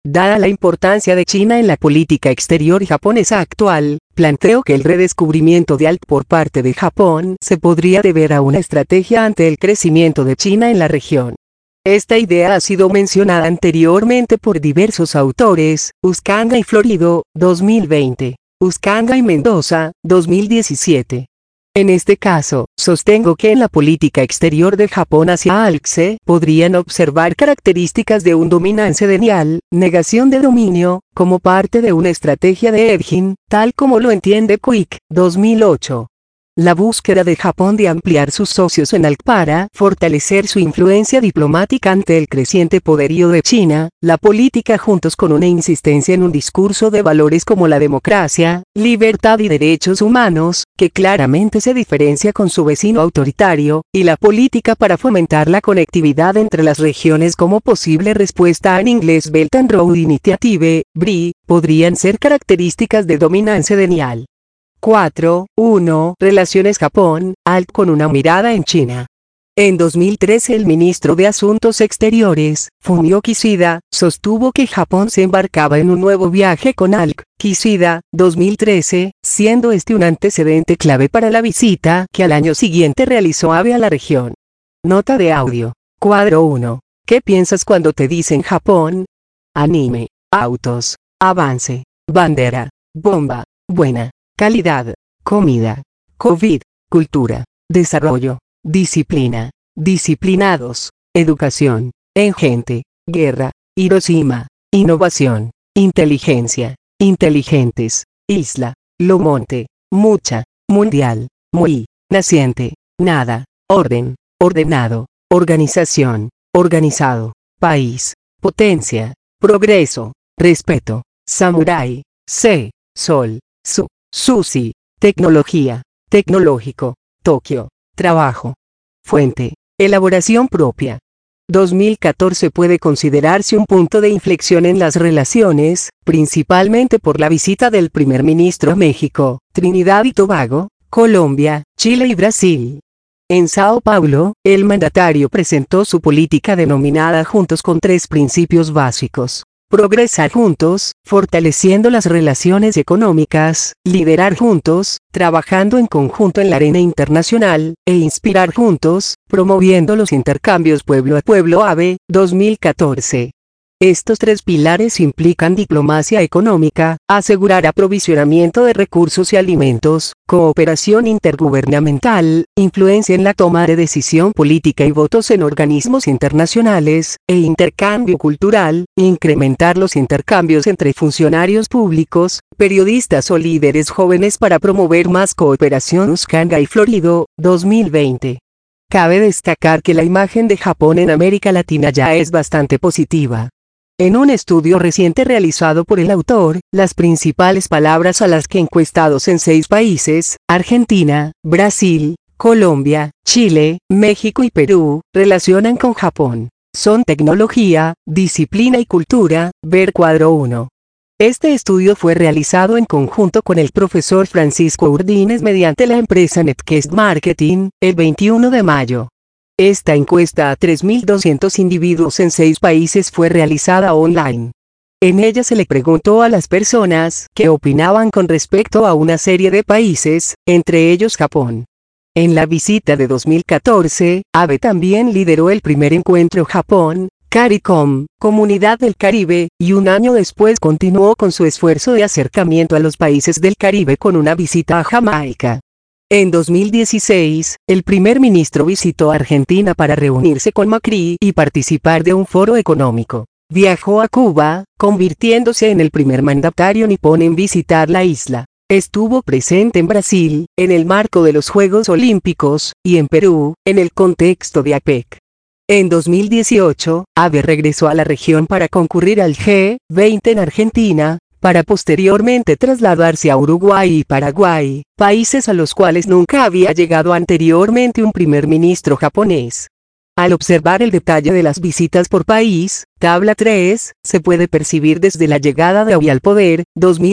Dada la importancia de China en la política exterior japonesa actual, planteo que el redescubrimiento de ALC por parte de Japón se podría deber a una estrategia ante el crecimiento de China en la región. Esta idea ha sido mencionada anteriormente por diversos autores, Uscanga y Florido, 2020, Uscanga y Mendoza, 2017. En este caso, sostengo que en la política exterior de Japón hacia ALC se podrían observar características de un dominancia denial, negación de dominio, como parte de una estrategia de Edging, tal como lo entiende Quick, 2008. La búsqueda de Japón de ampliar sus socios en ALC para fortalecer su influencia diplomática ante el creciente poderío de China, la política juntos con una insistencia en un discurso de valores como la democracia, libertad y derechos humanos, que claramente se diferencia con su vecino autoritario, y la política para fomentar la conectividad entre las regiones como posible respuesta en inglés Belt and Road Initiative, BRI, podrían ser características de dominancia denial. 4. 1. Relaciones Japón-ALC con una mirada en China. En 2013 el ministro de Asuntos Exteriores, Fumio Kishida, sostuvo que Japón se embarcaba en un nuevo viaje con ALC. Kishida, 2013, siendo este un antecedente clave para la visita que al año siguiente realizó Abe a la región. Nota de audio. Cuadro 1. ¿Qué piensas cuando te dicen Japón? Anime, autos, avance, bandera, bomba, buena. Calidad, comida, COVID, cultura, desarrollo, disciplina, disciplinados, educación, gente, guerra, Hiroshima, innovación, inteligencia, inteligentes, isla, lo monte, mucha, mundial, muy, naciente, nada, orden, ordenado, organización, organizado, país, potencia, progreso, respeto, samurái, sol, su. Sushi, tecnología, tecnológico, Tokio, trabajo. Fuente, elaboración propia. 2014 puede considerarse un punto de inflexión en las relaciones, principalmente por la visita del primer ministro a México, Trinidad y Tobago, Colombia, Chile y Brasil. En Sao Paulo, el mandatario presentó su política denominada Juntos con 3 principios básicos. Progresar juntos, fortaleciendo las relaciones económicas, liderar juntos, trabajando en conjunto en la arena internacional, e inspirar juntos, promoviendo los intercambios pueblo a pueblo Abe, 2014. Estos 3 pilares implican diplomacia económica, asegurar aprovisionamiento de recursos y alimentos, cooperación intergubernamental, influencia en la toma de decisión política y votos en organismos internacionales, e intercambio cultural, incrementar los intercambios entre funcionarios públicos, periodistas o líderes jóvenes para promover más cooperación. Uscanga y Florido, 2020. Cabe destacar que la imagen de Japón en América Latina ya es bastante positiva. En un estudio reciente realizado por el autor, las principales palabras a las que encuestados en 6 países, Argentina, Brasil, Colombia, Chile, México y Perú, relacionan con Japón, son tecnología, disciplina y cultura, ver cuadro 1. Este estudio fue realizado en conjunto con el profesor Francisco Urdines mediante la empresa Netquest Marketing, el 21 de mayo. Esta encuesta a 3.200 individuos en 6 países fue realizada online. En ella se le preguntó a las personas qué opinaban con respecto a una serie de países, entre ellos Japón. En la visita de 2014, Abe también lideró el primer encuentro Japón, CARICOM, Comunidad del Caribe, y un año después continuó con su esfuerzo de acercamiento a los países del Caribe con una visita a Jamaica. En 2016, el primer ministro visitó Argentina para reunirse con Macri y participar de un foro económico. Viajó a Cuba, convirtiéndose en el primer mandatario nipón en visitar la isla. Estuvo presente en Brasil, en el marco de los Juegos Olímpicos, y en Perú, en el contexto de APEC. En 2018, Abe regresó a la región para concurrir al G20 en Argentina, para posteriormente trasladarse a Uruguay y Paraguay, países a los cuales nunca había llegado anteriormente un primer ministro japonés. Al observar el detalle de las visitas por país, tabla 3, se puede percibir desde la llegada de Abe al poder,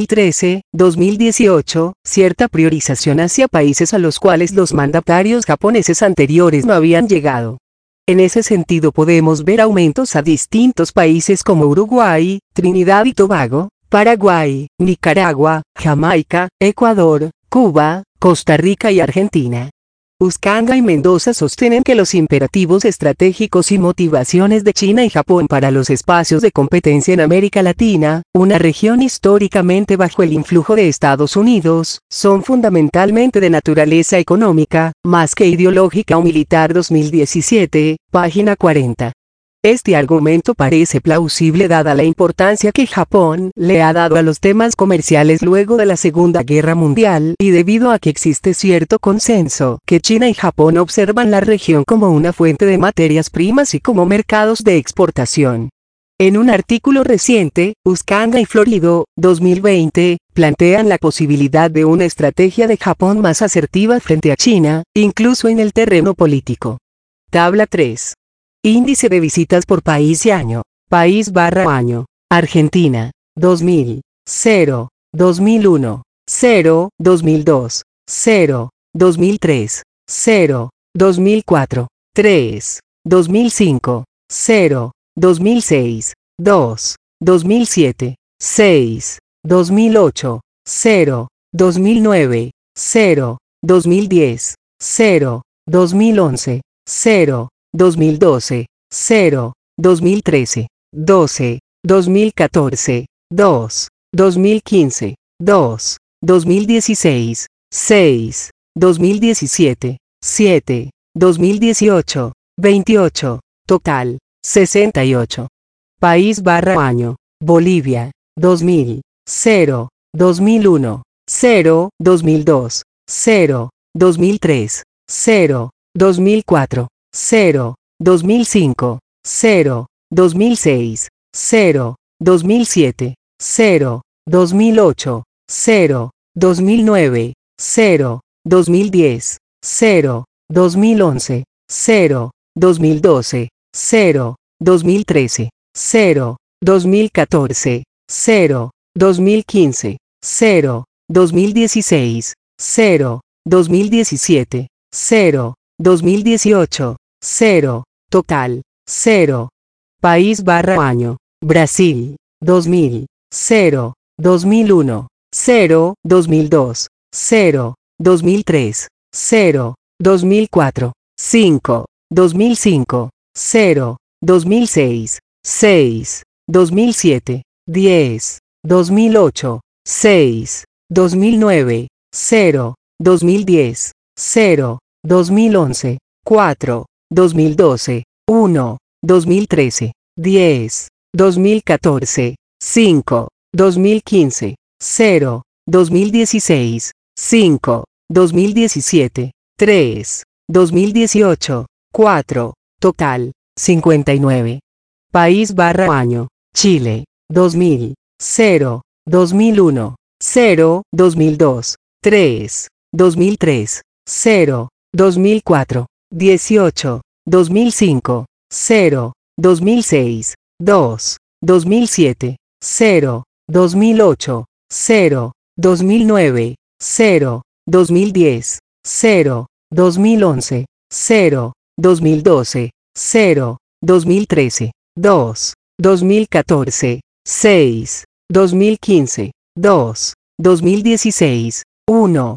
2013-2018, cierta priorización hacia países a los cuales los mandatarios japoneses anteriores no habían llegado. En ese sentido podemos ver aumentos a distintos países como Uruguay, Trinidad y Tobago, Paraguay, Nicaragua, Jamaica, Ecuador, Cuba, Costa Rica y Argentina. Uscanga y Mendoza sostienen que los imperativos estratégicos y motivaciones de China y Japón para los espacios de competencia en América Latina, una región históricamente bajo el influjo de Estados Unidos, son fundamentalmente de naturaleza económica, más que ideológica o militar. 2017, página 40. Este argumento parece plausible dada la importancia que Japón le ha dado a los temas comerciales luego de la Segunda Guerra Mundial y debido a que existe cierto consenso que China y Japón observan la región como una fuente de materias primas y como mercados de exportación. En un artículo reciente, Uscanga y Florido, 2020, plantean la posibilidad de una estrategia de Japón más asertiva frente a China, incluso en el terreno político. Tabla 3. Índice de visitas por país y año. País/año. Argentina. 2000. 0. 2001. 0. 2002. 0. 2003. 0. 2004. 3. 2005. 0. 2006. 2. 2007. 6. 2008. 0. 2009. 0. 2010. 0. 2011. 0. 2012, 0, 2013, 12, 2014, 2, 2015, 2, 2016, 6, 2017, 7, 2018, 28, total, 68. País/año, Bolivia, 2000, 0, 2001, 0, 2002, 0, 2003, 0, 2004. 0, 2005, 0, 2006, 0, 2007, 0, 2008, 0, 2009, 0, 2010, 0, 2011, 0, 2012, 0, 2013, 0, 2014, 0, 2015, 0, 2016, 0, 2017, 0, 2018, 0, total, 0. País/año, Brasil, 2000, 0, 2001, 0, 2002, 0, 2003, 0, 2004, 5, 2005, 0, 2006, 6, 2007, 10, 2008, 6, 2009, 0, 2010, 0, 2011, 4, 2012, 1, 2013, 10, 2014, 5, 2015, 0, 2016, 5, 2017, 3, 2018, 4, total, 59. País/año, Chile, 2000, 0, 2001, 0, 2002, 3, 2003, 0, 2004, 18, 2005, 0, 2006, 2, 2007, 0, 2008, 0, 2009, 0, 2010, 0, 2011, 0, 2012, 0, 2013, 2, 2014, 6, 2015, 2, 2016, 1,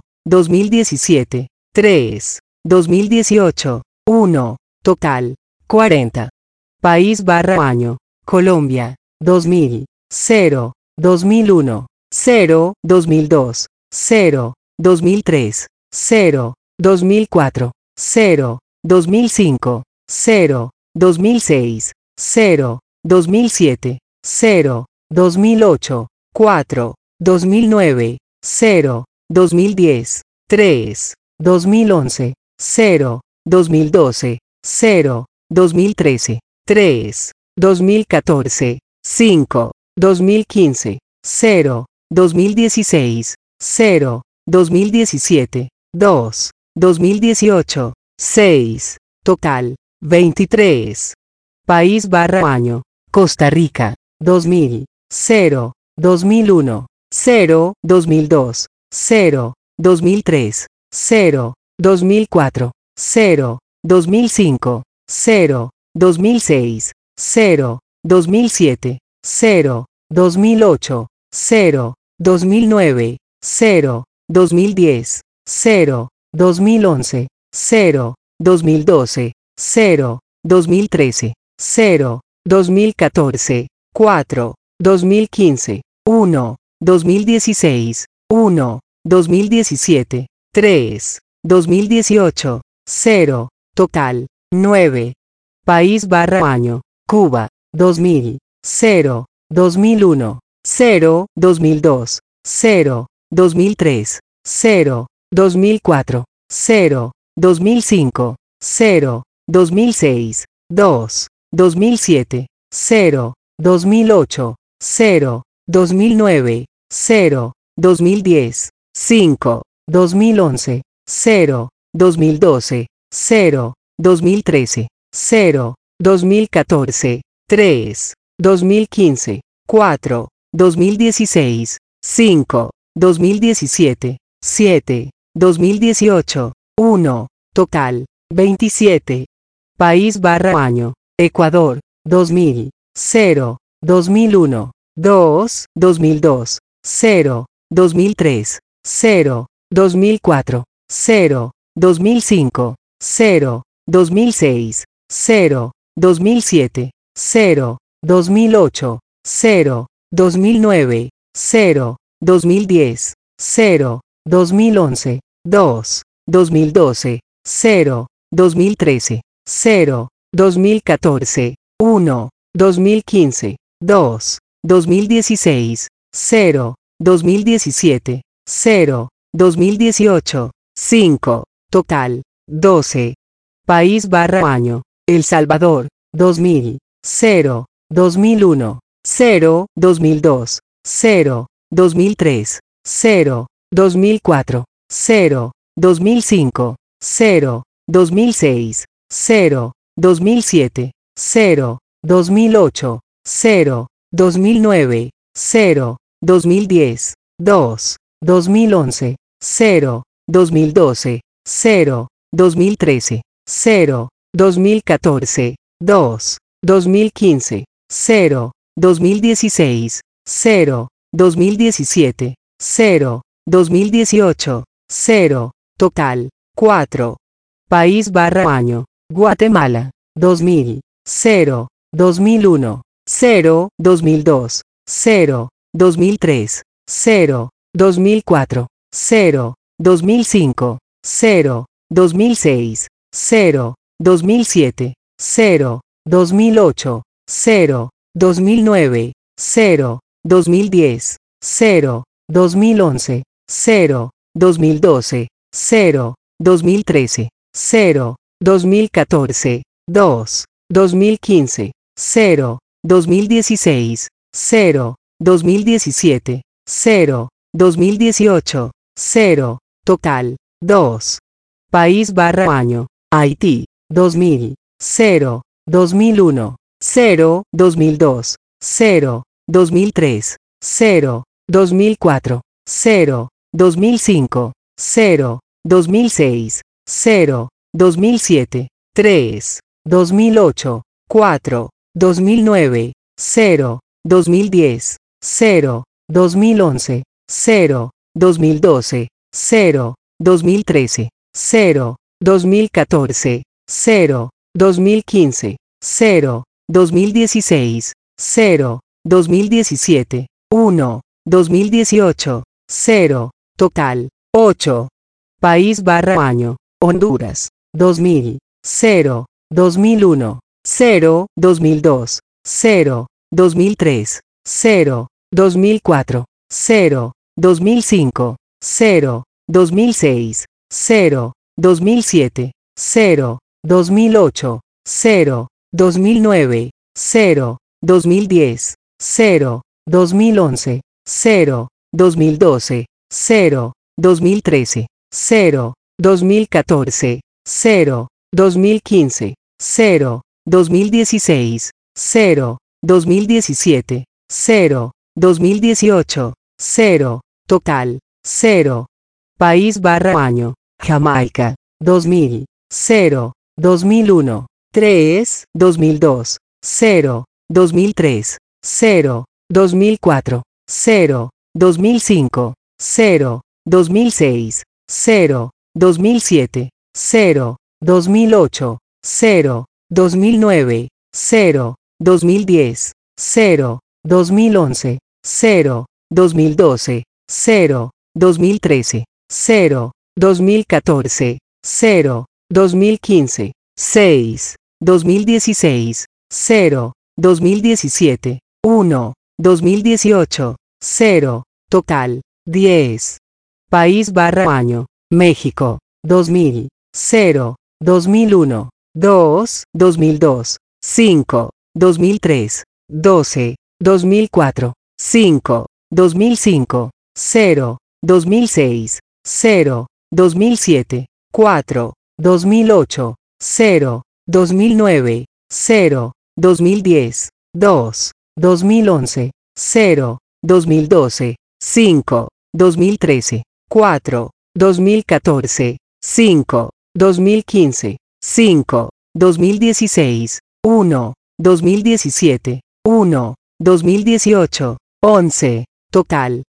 2017, 3, 2018, 1, total, 40. País/año, Colombia, 2000, 0, 2001, 0, 2002, 0, 2003, 0, 2004, 0, 2005, 0, 2006, 0, 2007, 0, 2008, 4, 2009, 0, 2010, 3, 2011, 0, 2012, 0, 2013, 3, 2014, 5, 2015, 0, 2016, 0, 2017, 2, 2018, 6, total, 23. País/año, Costa Rica, 2000, 0, 2001, 0, 2002, 0, 2003, 0, 2004, 0, 2005, 0, 2006, 0, 2007, 0, 2008, 0, 2009, 0, 2010, 0, 2011, 0, 2012, 0, 2013, 0, 2014, 4, 2015, 1, 2016, 1, 2017, 3, 2018, 0, total, 9. País/año, Cuba, 2000, 0, 2001, 0, 2002, 0, 2003, 0, 2004, 0, 2005, 0, 2006, 2, 2007, 0, 2008, 0, 2009, 0, 2010, 5, 2011, 0, 2012, 0, 2013, 0, 2014, 3, 2015, 4, 2016, 5, 2017, 7, 2018, 1, total, 27. País/año, Ecuador, 2000, 0, 2001, 2, 2002, 0, 2003, 0, 2004, 0, 2005, 0, 2006, 0, 2007, 0, 2008, 0, 2009, 0, 2010, 0, 2011, 2, 2012, 0, 2013, 0, 2014, 1, 2015, 2, 2016, 0, 2017, 0, 2018, 5, total, 12. País/año, El Salvador, 2000, 0, 2001, 0, 2002, 0, 2003, 0, 2004, 0, 2005, 0, 2006, 0, 2007, 0, 2008, 0, 2009, 0, 2010, 2, 2011, 0, 2012, 0, 2013, 0, 2014, 2, 2015, 0, 2016, 0, 2017, 0, 2018, 0, total, 4. País/año, Guatemala, 2000, 0, 2001, 0, 2002, 0, 2003, 0, 2004, 0, 2005, 0, 2006, 0, 2007, 0, 2008, 0, 2009, 0, 2010, 0, 2011, 0, 2012, 0, 2013, 0, 2014, 2, 2015, 0, 2016, 0, 2017, 0, 2018, 0, total, 2. País/año, Haití, 2000, 0, 2001, 0, 2002, 0, 2003, 0, 2004, 0, 2005, 0, 2006, 0, 2007, 3, 2008, 4, 2009, 0, 2010, 0, 2011, 0, 2012, 0, 2013, 0, 2014, 0, 2015, 0, 2016, 0, 2017, 1, 2018, 0, total, 8. País/año, Honduras, 2000, 0, 2001, 0, 2002, 0, 2003, 0, 2004, 0, 2005, 0, 2006, 0, 2007, 0, 2008, 0, 2009, 0, 2010, 0, 2011, 0, 2012, 0, 2013, 0, 2014, 0, 2015, 0, 2016, 0, 2017, 0, 2018, 0, total, 0. País/año, Jamaica, 2000, 0, 2001, 3, 2002, 0, 2003, 0, 2004, 0, 2005, 0, 2006, 0, 2007, 0, 2008, 0, 2009, 0, 2010, 0, 2011, 0, 2012, 0, 2013, 0, 2014, 0, 2015, 6, 2016, 0, 2017, 1, 2018, 0, total, 10. País/año, México, 2000, 0, 2001, 2, 2002, 5, 2003, 12, 2004, 5, 2005, 0, 2006, 0, 2007, 4, 2008, 0, 2009, 0, 2010, 2, 2011, 0, 2012, 5, 2013, 4, 2014, 5, 2015, 5, 2016, 1, 2017, 1, 2018, 11, total,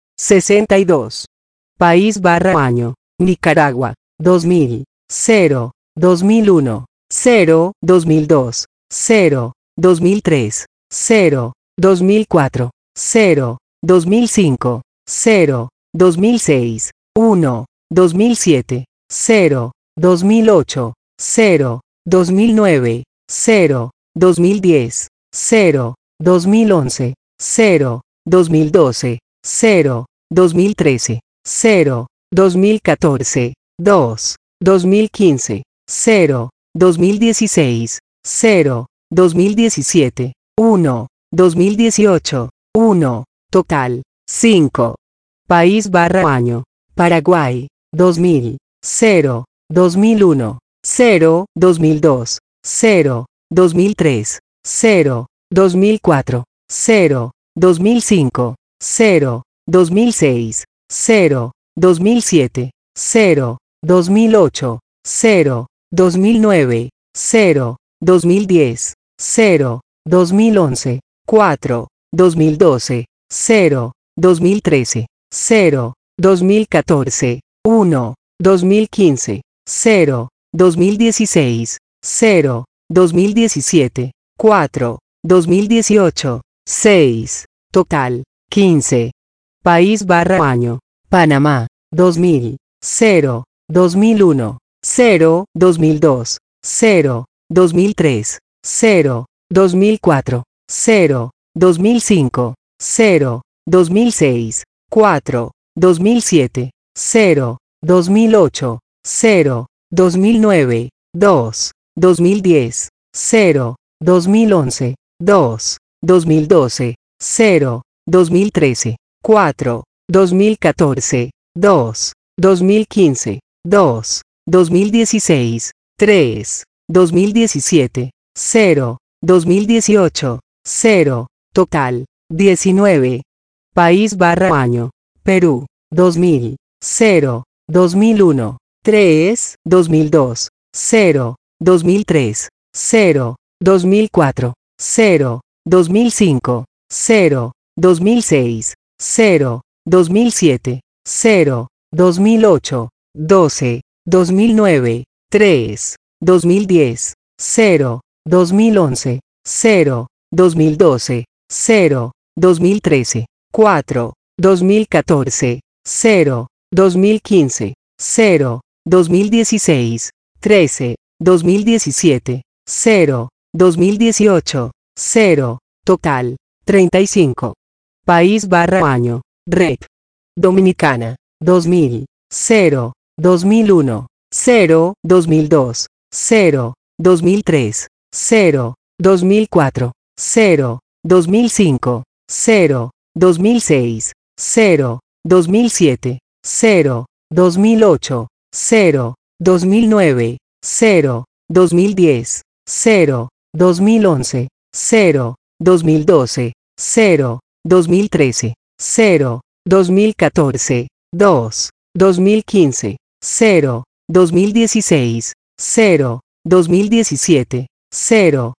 62. País/año, Nicaragua, 2000, 0, 2001, 0, 2002, 0, 2003, 0, 2004, 0, 2005, 0, 2006, 1, 2007, 0, 2008, 0, 2009, 0, 2010, 0, 2011, 0, 2012, 0, 2013, 0, 2014, 2, 2015, 0, 2016, 0, 2017, 1, 2018, 1, total, 5. País/año, Paraguay, 2000, 0, 2001, 0, 2002, 0, 2003, 0, 2004, 0, 2005, 0, 2006, 0, 2007, 0, 2008, 0, 2009, 0, 2010, 0, 2011, 4, 2012, 0, 2013, 0, 2014, 1, 2015, 0, 2016, 0, 2017, 4, 2018, 6, total, 15. País/año, Panamá, 2000, 0, 2001, 0, 2002, 0, 2003, 0, 2004, 0, 2005, 0, 2006, 4, 2007, 0, 2008, 0, 2009, 2, 2010, 0, 2011, 2, 2012, 0, 2013, 4, 2014, 2, 2015, 2, 2016, 3, 2017, 0, 2018, 0, total, 19. País/año, Perú, 2000, 0, 2001, 3, 2002, 0, 2003, 0, 2004, 0, 2005, 0, 2006, 0, 2007, 0, 2008, 12, 2009, 3, 2010, 0, 2011, 0, 2012, 0, 2013, 4, 2014, 0, 2015, 0, 2016, 13, 2017, 0, 2018, 0, total, 35. País/año, Rep. Dominicana, 2000, 0, 2001, 0, 2002, 0, 2003, 0, 2004, 0, 2005, 0, 2006, 0, 2007, 0, 2008, 0, 2009, 0, 2010, 0, 2011, 0, 2012, 0, 2013, 0, 2014, 2, 2015, 0, 2016, 0, 2017, 0,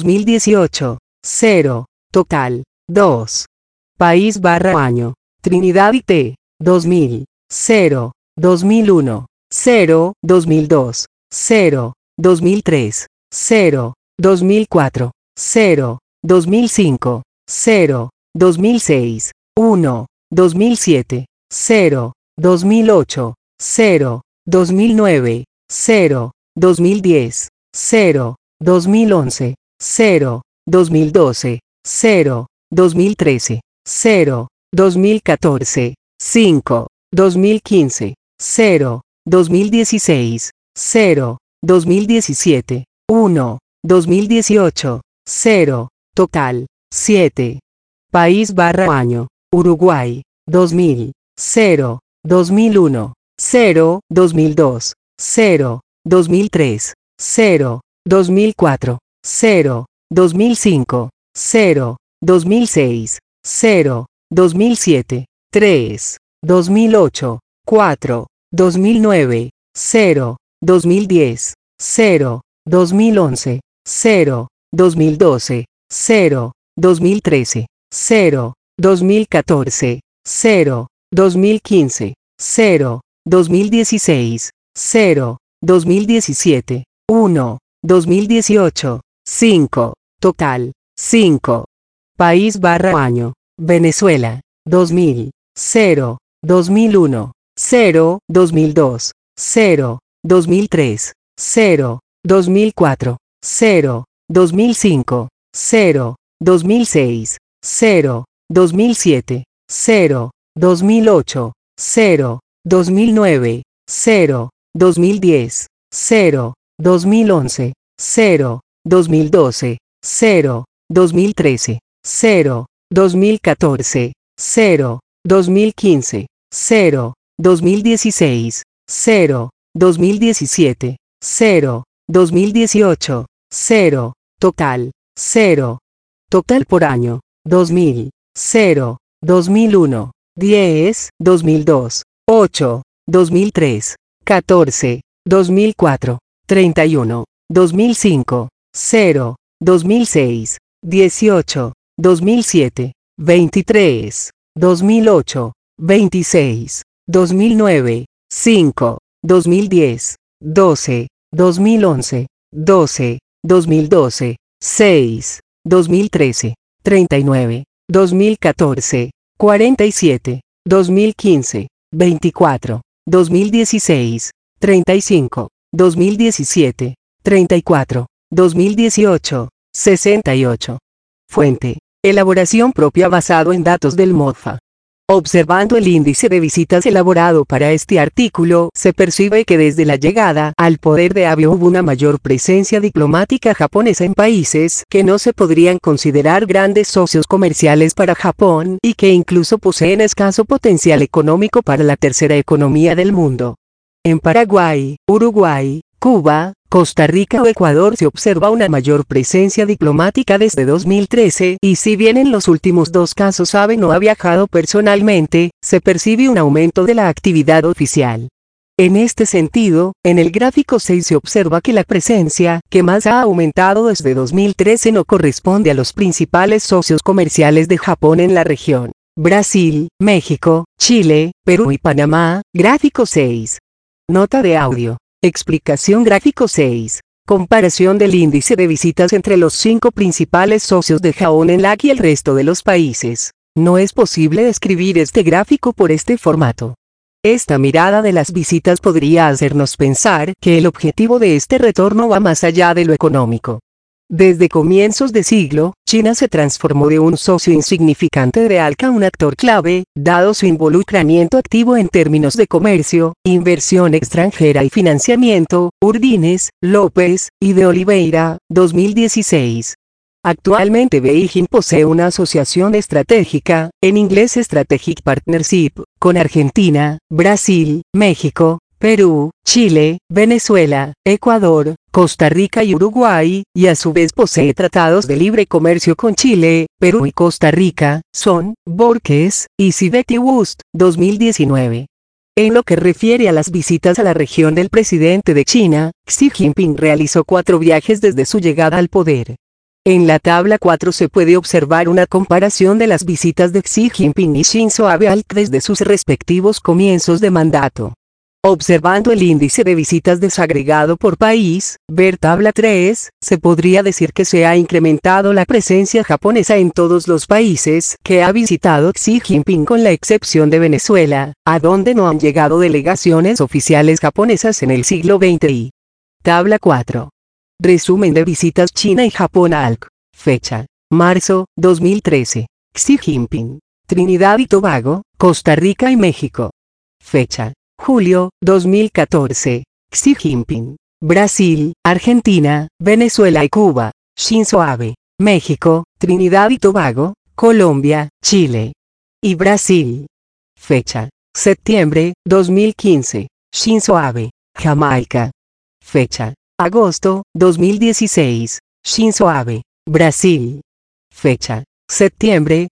2018, 0, total, 2. País / año, Trinidad y T, 2000, 0, 2001, 0, 2002, 0, 2003, 0, 2004, 0, 2005, 0, 2006, 1, 2007, 0, 2008, 0, 2009, 0, 2010, 0, 2011, 0, 2012, 0, 2013, 0, 2014, 5, 2015, 0, 2016, 0, 2017, 1, 2018, 0, total, 7. País / año, Uruguay, 2000, 0, 2001, 0, 2002, 0, 2003, 0, 2004, 0, 2005, 0, 2006, 0, 2007, 3, 2008, 4, 2009, 0, 2010, 0, 2011, 0, 2012, 0, 2013, 0, 2014, 0, 2015, 0, 2016, 0, 2017, 1, 2018, 5, total, 5. País / año, Venezuela, 2000, 0, 2001, 0, 2002, 0, 2003, 0, 2004, 0, 2005, 0, 2006, 0, 2007, 0, 2008, 0, 2009, 0, 2010, 0, 2011, 0, 2012, 0, 2013, 0, 2014, 0, 2015, 0, 2016, 0, 2017, 0, 2018, 0, total, 0. Total por año, 2000, 0, 2001, 10, 2002, 8, 2003, 14, 2004, 31, 2005, 0, 2006, 18, 2007, 23, 2008, 26, 2009, 5, 2010, 12, 2011, 12, 2012, 6, 2013, 39, 2014, 47, 2015, 24, 2016, 35, 2017, 34, 2018, 68. Fuente: elaboración propia basado en datos del MODFA. Observando el índice de visitas elaborado para este artículo, se percibe que desde la llegada al poder de Abe hubo una mayor presencia diplomática japonesa en países que no se podrían considerar grandes socios comerciales para Japón y que incluso poseen escaso potencial económico para la tercera economía del mundo. En Paraguay, Uruguay, Cuba, Costa Rica o Ecuador se observa una mayor presencia diplomática desde 2013, y si bien en los últimos dos casos Abe no ha viajado personalmente, se percibe un aumento de la actividad oficial. En este sentido, en el gráfico 6 se observa que la presencia que más ha aumentado desde 2013 no corresponde a los principales socios comerciales de Japón en la región: Brasil, México, Chile, Perú y Panamá. Gráfico 6. Nota de audio. Explicación. Gráfico 6. Comparación del índice de visitas entre los 5 principales socios de Japón en LAC y el resto de los países. No es posible describir este gráfico por este formato. Esta mirada de las visitas podría hacernos pensar que el objetivo de este retorno va más allá de lo económico. Desde comienzos de siglo, China se transformó de un socio insignificante de ALCA a un actor clave, dado su involucramiento activo en términos de comercio, inversión extranjera y financiamiento. Urdines, López y de Oliveira, 2016. Actualmente Beijing posee una asociación estratégica, en inglés Strategic Partnership, con Argentina, Brasil, México, Perú, Chile, Venezuela, Ecuador, Costa Rica y Uruguay, y a su vez posee tratados de libre comercio con Chile, Perú y Costa Rica. Son Borges y Civetti Wust, 2019. En lo que refiere a las visitas a la región del presidente de China, Xi Jinping realizó 4 viajes desde su llegada al poder. En la tabla 4 se puede observar una comparación de las visitas de Xi Jinping y Shinzo Abe desde sus respectivos comienzos de mandato. Observando el índice de visitas desagregado por país, ver tabla 3, se podría decir que se ha incrementado la presencia japonesa en todos los países que ha visitado Xi Jinping con la excepción de Venezuela, a donde no han llegado delegaciones oficiales japonesas en el siglo XX y tabla 4. Resumen de visitas China y Japón a ALC. Fecha: marzo, 2013. Xi Jinping. Trinidad y Tobago, Costa Rica y México. Fecha: julio, 2014. Xi Jinping. Brasil, Argentina, Venezuela y Cuba. Shinzo Abe. México, Trinidad y Tobago, Colombia, Chile y Brasil. Fecha: septiembre, 2015. Shinzo Abe. Jamaica. Fecha: agosto, 2016. Shinzo Abe. Brasil. Fecha: septiembre,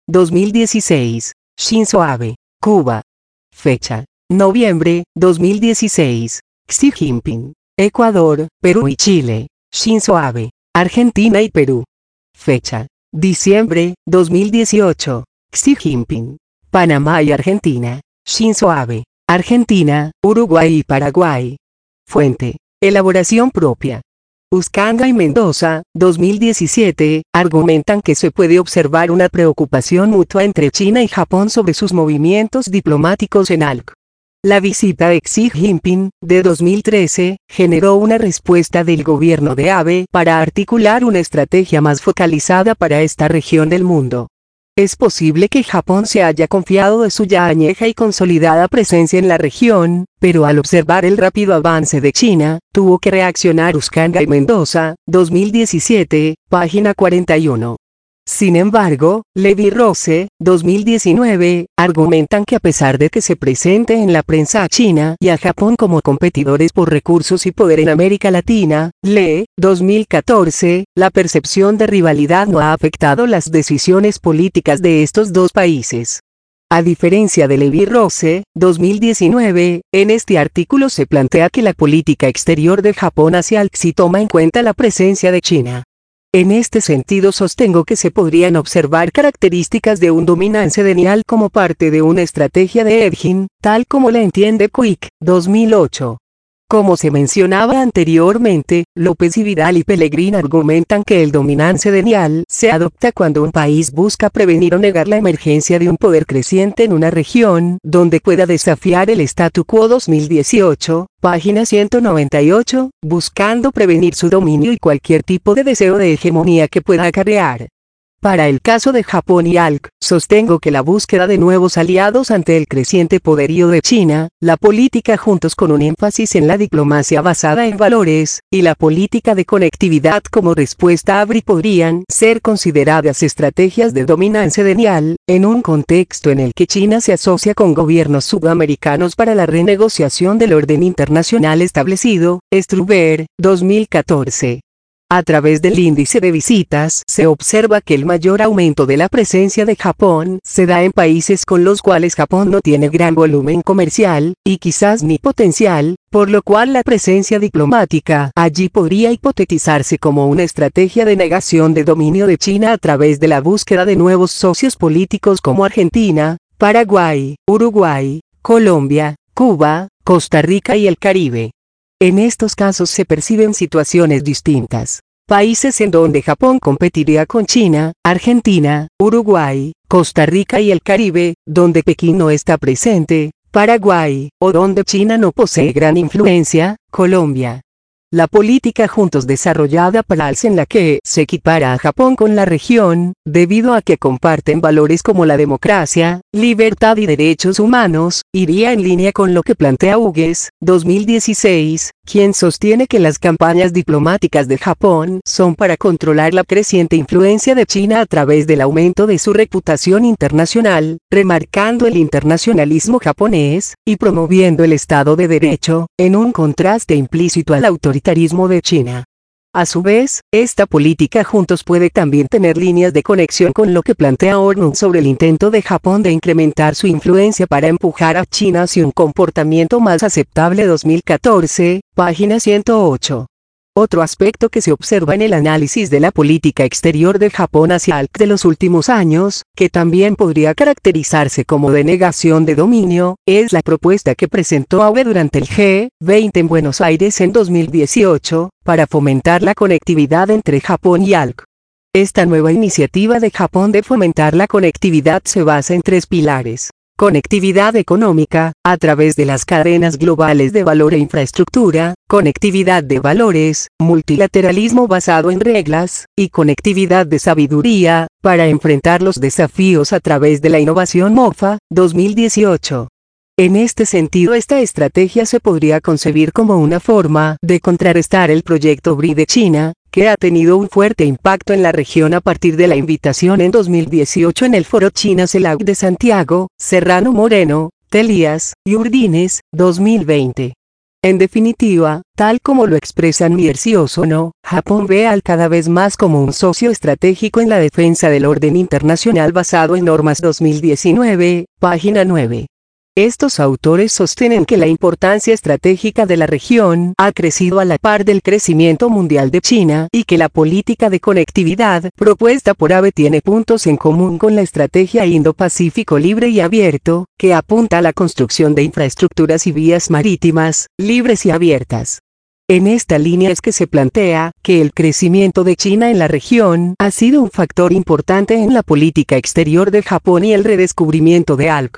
2016. Shinzo Abe. Cuba. Fecha: noviembre, 2016. Xi Jinping. Ecuador, Perú y Chile. Shinzo Abe. Argentina y Perú. Fecha: diciembre, 2018. Xi Jinping. Panamá y Argentina. Shinzo Abe. Argentina, Uruguay y Paraguay. Fuente: elaboración propia. Uscanga y Mendoza, 2017, argumentan que se puede observar una preocupación mutua entre China y Japón sobre sus movimientos diplomáticos en ALC. La visita de Xi Jinping, de 2013, generó una respuesta del gobierno de Abe para articular una estrategia más focalizada para esta región del mundo. Es posible que Japón se haya confiado de su ya añeja y consolidada presencia en la región, pero al observar el rápido avance de China, tuvo que reaccionar. Uscanga y Mendoza, 2017, página 41. Sin embargo, Lévi-Rose, 2019, argumentan que a pesar de que se presente en la prensa a China y a Japón como competidores por recursos y poder en América Latina, 2014, la percepción de rivalidad no ha afectado las decisiones políticas de estos dos países. A diferencia de Lévi-Rose, 2019, en este artículo se plantea que la política exterior de Japón hacia el XI toma en cuenta la presencia de China. En este sentido sostengo que se podrían observar características de un dominance denial como parte de una estrategia de hedging, tal como la entiende Quick, 2008. Como se mencionaba anteriormente, López y Vidal y Pellegrini argumentan que el dominance denial se adopta cuando un país busca prevenir o negar la emergencia de un poder creciente en una región donde pueda desafiar el statu quo. 2018, página 198, buscando prevenir su dominio y cualquier tipo de deseo de hegemonía que pueda acarrear. Para el caso de Japón y ALC, sostengo que la búsqueda de nuevos aliados ante el creciente poderío de China, la política juntos con un énfasis en la diplomacia basada en valores, y la política de conectividad como respuesta a BRI podrían ser consideradas estrategias de dominancia denial, en un contexto en el que China se asocia con gobiernos sudamericanos para la renegociación del orden internacional establecido. Struber, 2014. A través del índice de visitas se observa que el mayor aumento de la presencia de Japón se da en países con los cuales Japón no tiene gran volumen comercial, y quizás ni potencial, por lo cual la presencia diplomática allí podría hipotetizarse como una estrategia de negación de dominio de China a través de la búsqueda de nuevos socios políticos como Argentina, Paraguay, Uruguay, Colombia, Cuba, Costa Rica y el Caribe. En estos casos se perciben situaciones distintas. Países en donde Japón competiría con China, Argentina, Uruguay, Costa Rica y el Caribe, donde Pekín no está presente, Paraguay, o donde China no posee gran influencia, Colombia. La política juntos desarrollada para ALC en la que se equipara a Japón con la región, debido a que comparten valores como la democracia, libertad y derechos humanos, iría en línea con lo que plantea Hugues, 2016, quien sostiene que las campañas diplomáticas de Japón son para controlar la creciente influencia de China a través del aumento de su reputación internacional, remarcando el internacionalismo japonés, y promoviendo el Estado de Derecho, en un contraste implícito al autoritarismo de China. A su vez, esta política juntos puede también tener líneas de conexión con lo que plantea Ormond sobre el intento de Japón de incrementar su influencia para empujar a China hacia un comportamiento más aceptable. 2014, página 108. Otro aspecto que se observa en el análisis de la política exterior de Japón hacia el de los últimos años, que también podría caracterizarse como de negación de dominio, es la propuesta que presentó Abe durante el G20 en Buenos Aires en 2018, para fomentar la conectividad entre Japón y ALC. Esta nueva iniciativa de Japón de fomentar la conectividad se basa en tres pilares. Conectividad económica, a través de las cadenas globales de valor e infraestructura, conectividad de valores, multilateralismo basado en reglas, y conectividad de sabiduría, para enfrentar los desafíos a través de la innovación. MOFA, 2018. En este sentido, esta estrategia se podría concebir como una forma de contrarrestar el proyecto BRI de China, que ha tenido un fuerte impacto en la región a partir de la invitación en 2018 en el Foro China-CELAC de Santiago, Serrano Moreno, Telías y Urdines, 2020. En definitiva, tal como lo expresan Miers y Ozono, Japón ve al cada vez más como un socio estratégico en la defensa del orden internacional basado en normas. 2019, página 9. Estos autores sostienen que la importancia estratégica de la región ha crecido a la par del crecimiento mundial de China y que la política de conectividad propuesta por Abe tiene puntos en común con la estrategia Indo-Pacífico libre y abierto, que apunta a la construcción de infraestructuras y vías marítimas, libres y abiertas. En esta línea es que se plantea que el crecimiento de China en la región ha sido un factor importante en la política exterior de Japón y el redescubrimiento de ALC.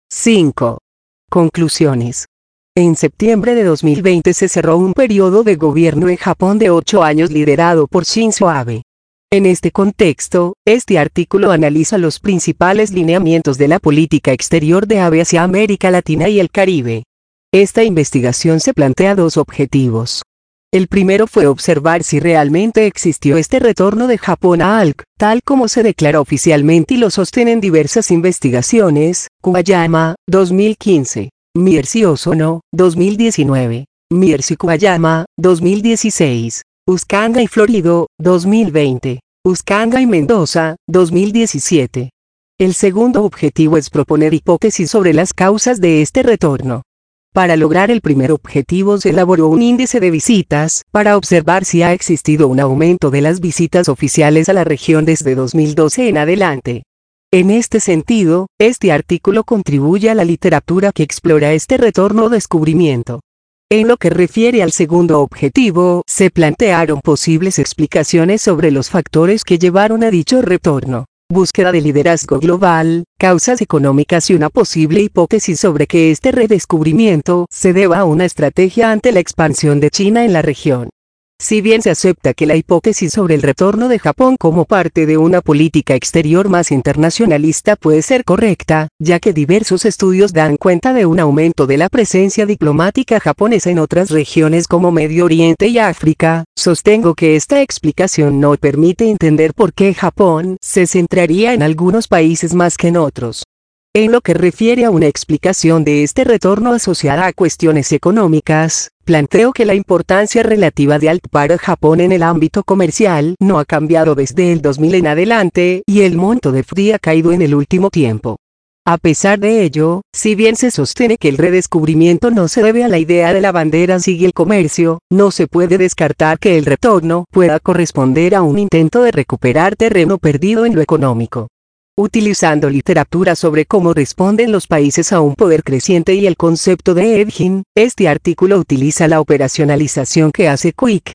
5. Conclusiones. En septiembre de 2020 se cerró un periodo de gobierno en Japón de 8 años liderado por Shinzo Abe. En este contexto, este artículo analiza los principales lineamientos de la política exterior de Abe hacia América Latina y el Caribe. Esta investigación se plantea dos objetivos. El primero fue observar si realmente existió este retorno de Japón a ALC, tal como se declaró oficialmente y lo sostienen diversas investigaciones. Kuwayama, 2015. Miers y Ozono, 2019. Miers y Kuwayama, 2016. Uscanga y Florido, 2020. Uscanga y Mendoza, 2017. El segundo objetivo es proponer hipótesis sobre las causas de este retorno. Para lograr el primer objetivo se elaboró un índice de visitas, para observar si ha existido un aumento de las visitas oficiales a la región desde 2012 en adelante. En este sentido, este artículo contribuye a la literatura que explora este retorno o descubrimiento. En lo que refiere al segundo objetivo, se plantearon posibles explicaciones sobre los factores que llevaron a dicho retorno. Búsqueda de liderazgo global, causas económicas y una posible hipótesis sobre que este redescubrimiento se deba a una estrategia ante la expansión de China en la región. Si bien se acepta que la hipótesis sobre el retorno de Japón como parte de una política exterior más internacionalista puede ser correcta, ya que diversos estudios dan cuenta de un aumento de la presencia diplomática japonesa en otras regiones como Medio Oriente y África, sostengo que esta explicación no permite entender por qué Japón se centraría en algunos países más que en otros. En lo que refiere a una explicación de este retorno asociada a cuestiones económicas, planteo que la importancia relativa de ALC para Japón en el ámbito comercial no ha cambiado desde el 2000 en adelante y el monto de FDI ha caído en el último tiempo. A pesar de ello, si bien se sostiene que el redescubrimiento no se debe a la idea de la bandera y el comercio, no se puede descartar que el retorno pueda corresponder a un intento de recuperar terreno perdido en lo económico. Utilizando literatura sobre cómo responden los países a un poder creciente y el concepto de Evgin, este artículo utiliza la operacionalización que hace Quick,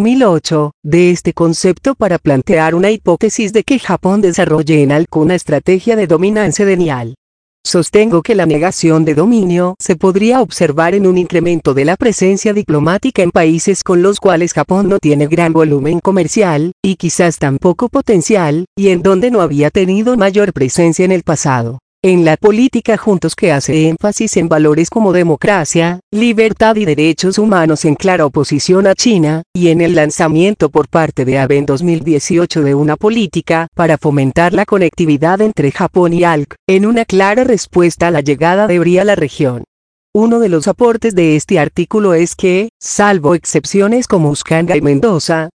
2008, de este concepto para plantear una hipótesis de que Japón desarrolle en ALC una estrategia de dominancia denial. Sostengo que la negación de dominio se podría observar en un incremento de la presencia diplomática en países con los cuales Japón no tiene gran volumen comercial, y quizás tampoco potencial, y en donde no había tenido mayor presencia en el pasado. En la política juntos que hace énfasis en valores como democracia, libertad y derechos humanos en clara oposición a China, y en el lanzamiento por parte de Abe en 2018 de una política para fomentar la conectividad entre Japón y ALC, en una clara respuesta a la llegada de BRI a la región. Uno de los aportes de este artículo es que, salvo excepciones como Uscanga y Mendoza,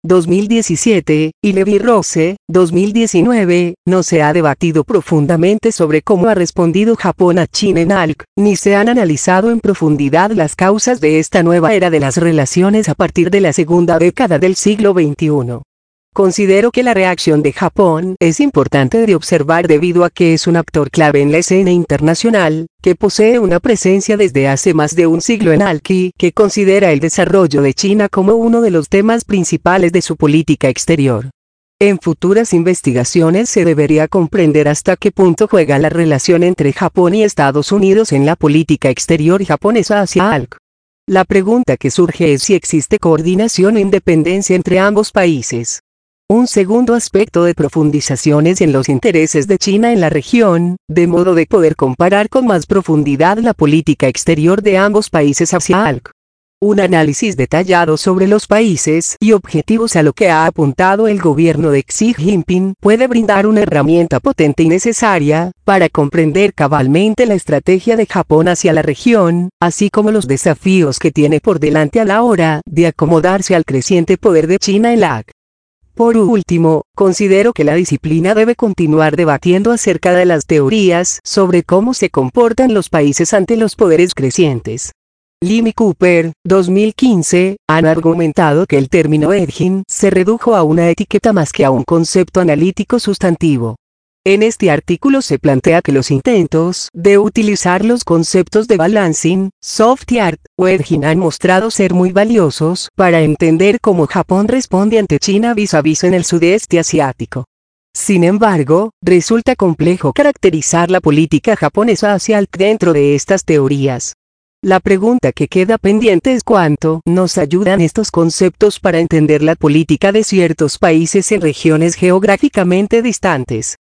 2017, y Levi-Rose, 2019, no se ha debatido profundamente sobre cómo ha respondido Japón a China en ALC, ni se han analizado en profundidad las causas de esta nueva era de las relaciones a partir de la segunda década del siglo XXI. Considero que la reacción de Japón es importante de observar debido a que es un actor clave en la escena internacional, que posee una presencia desde hace más de un siglo en ALC, que considera el desarrollo de China como uno de los temas principales de su política exterior. En futuras investigaciones se debería comprender hasta qué punto juega la relación entre Japón y Estados Unidos en la política exterior japonesa hacia ALC. La pregunta que surge es si existe coordinación o independencia entre ambos países. Un segundo aspecto de profundización es en los intereses de China en la región, de modo de poder comparar con más profundidad la política exterior de ambos países hacia ALC. Un análisis detallado sobre los países y objetivos a lo que ha apuntado el gobierno de Xi Jinping puede brindar una herramienta potente y necesaria para comprender cabalmente la estrategia de Japón hacia la región, así como los desafíos que tiene por delante a la hora de acomodarse al creciente poder de China en la ALC. Por último, considero que la disciplina debe continuar debatiendo acerca de las teorías sobre cómo se comportan los países ante los poderes crecientes. Lim y Cooper, 2015, han argumentado que el término Edging se redujo a una etiqueta más que a un concepto analítico sustantivo. En este artículo se plantea que los intentos de utilizar los conceptos de balancing, soft art o edging han mostrado ser muy valiosos para entender cómo Japón responde ante China vis a vis en el sudeste asiático. Sin embargo, resulta complejo caracterizar la política japonesa hacia ALC dentro de estas teorías. La pregunta que queda pendiente es cuánto nos ayudan estos conceptos para entender la política de ciertos países en regiones geográficamente distantes.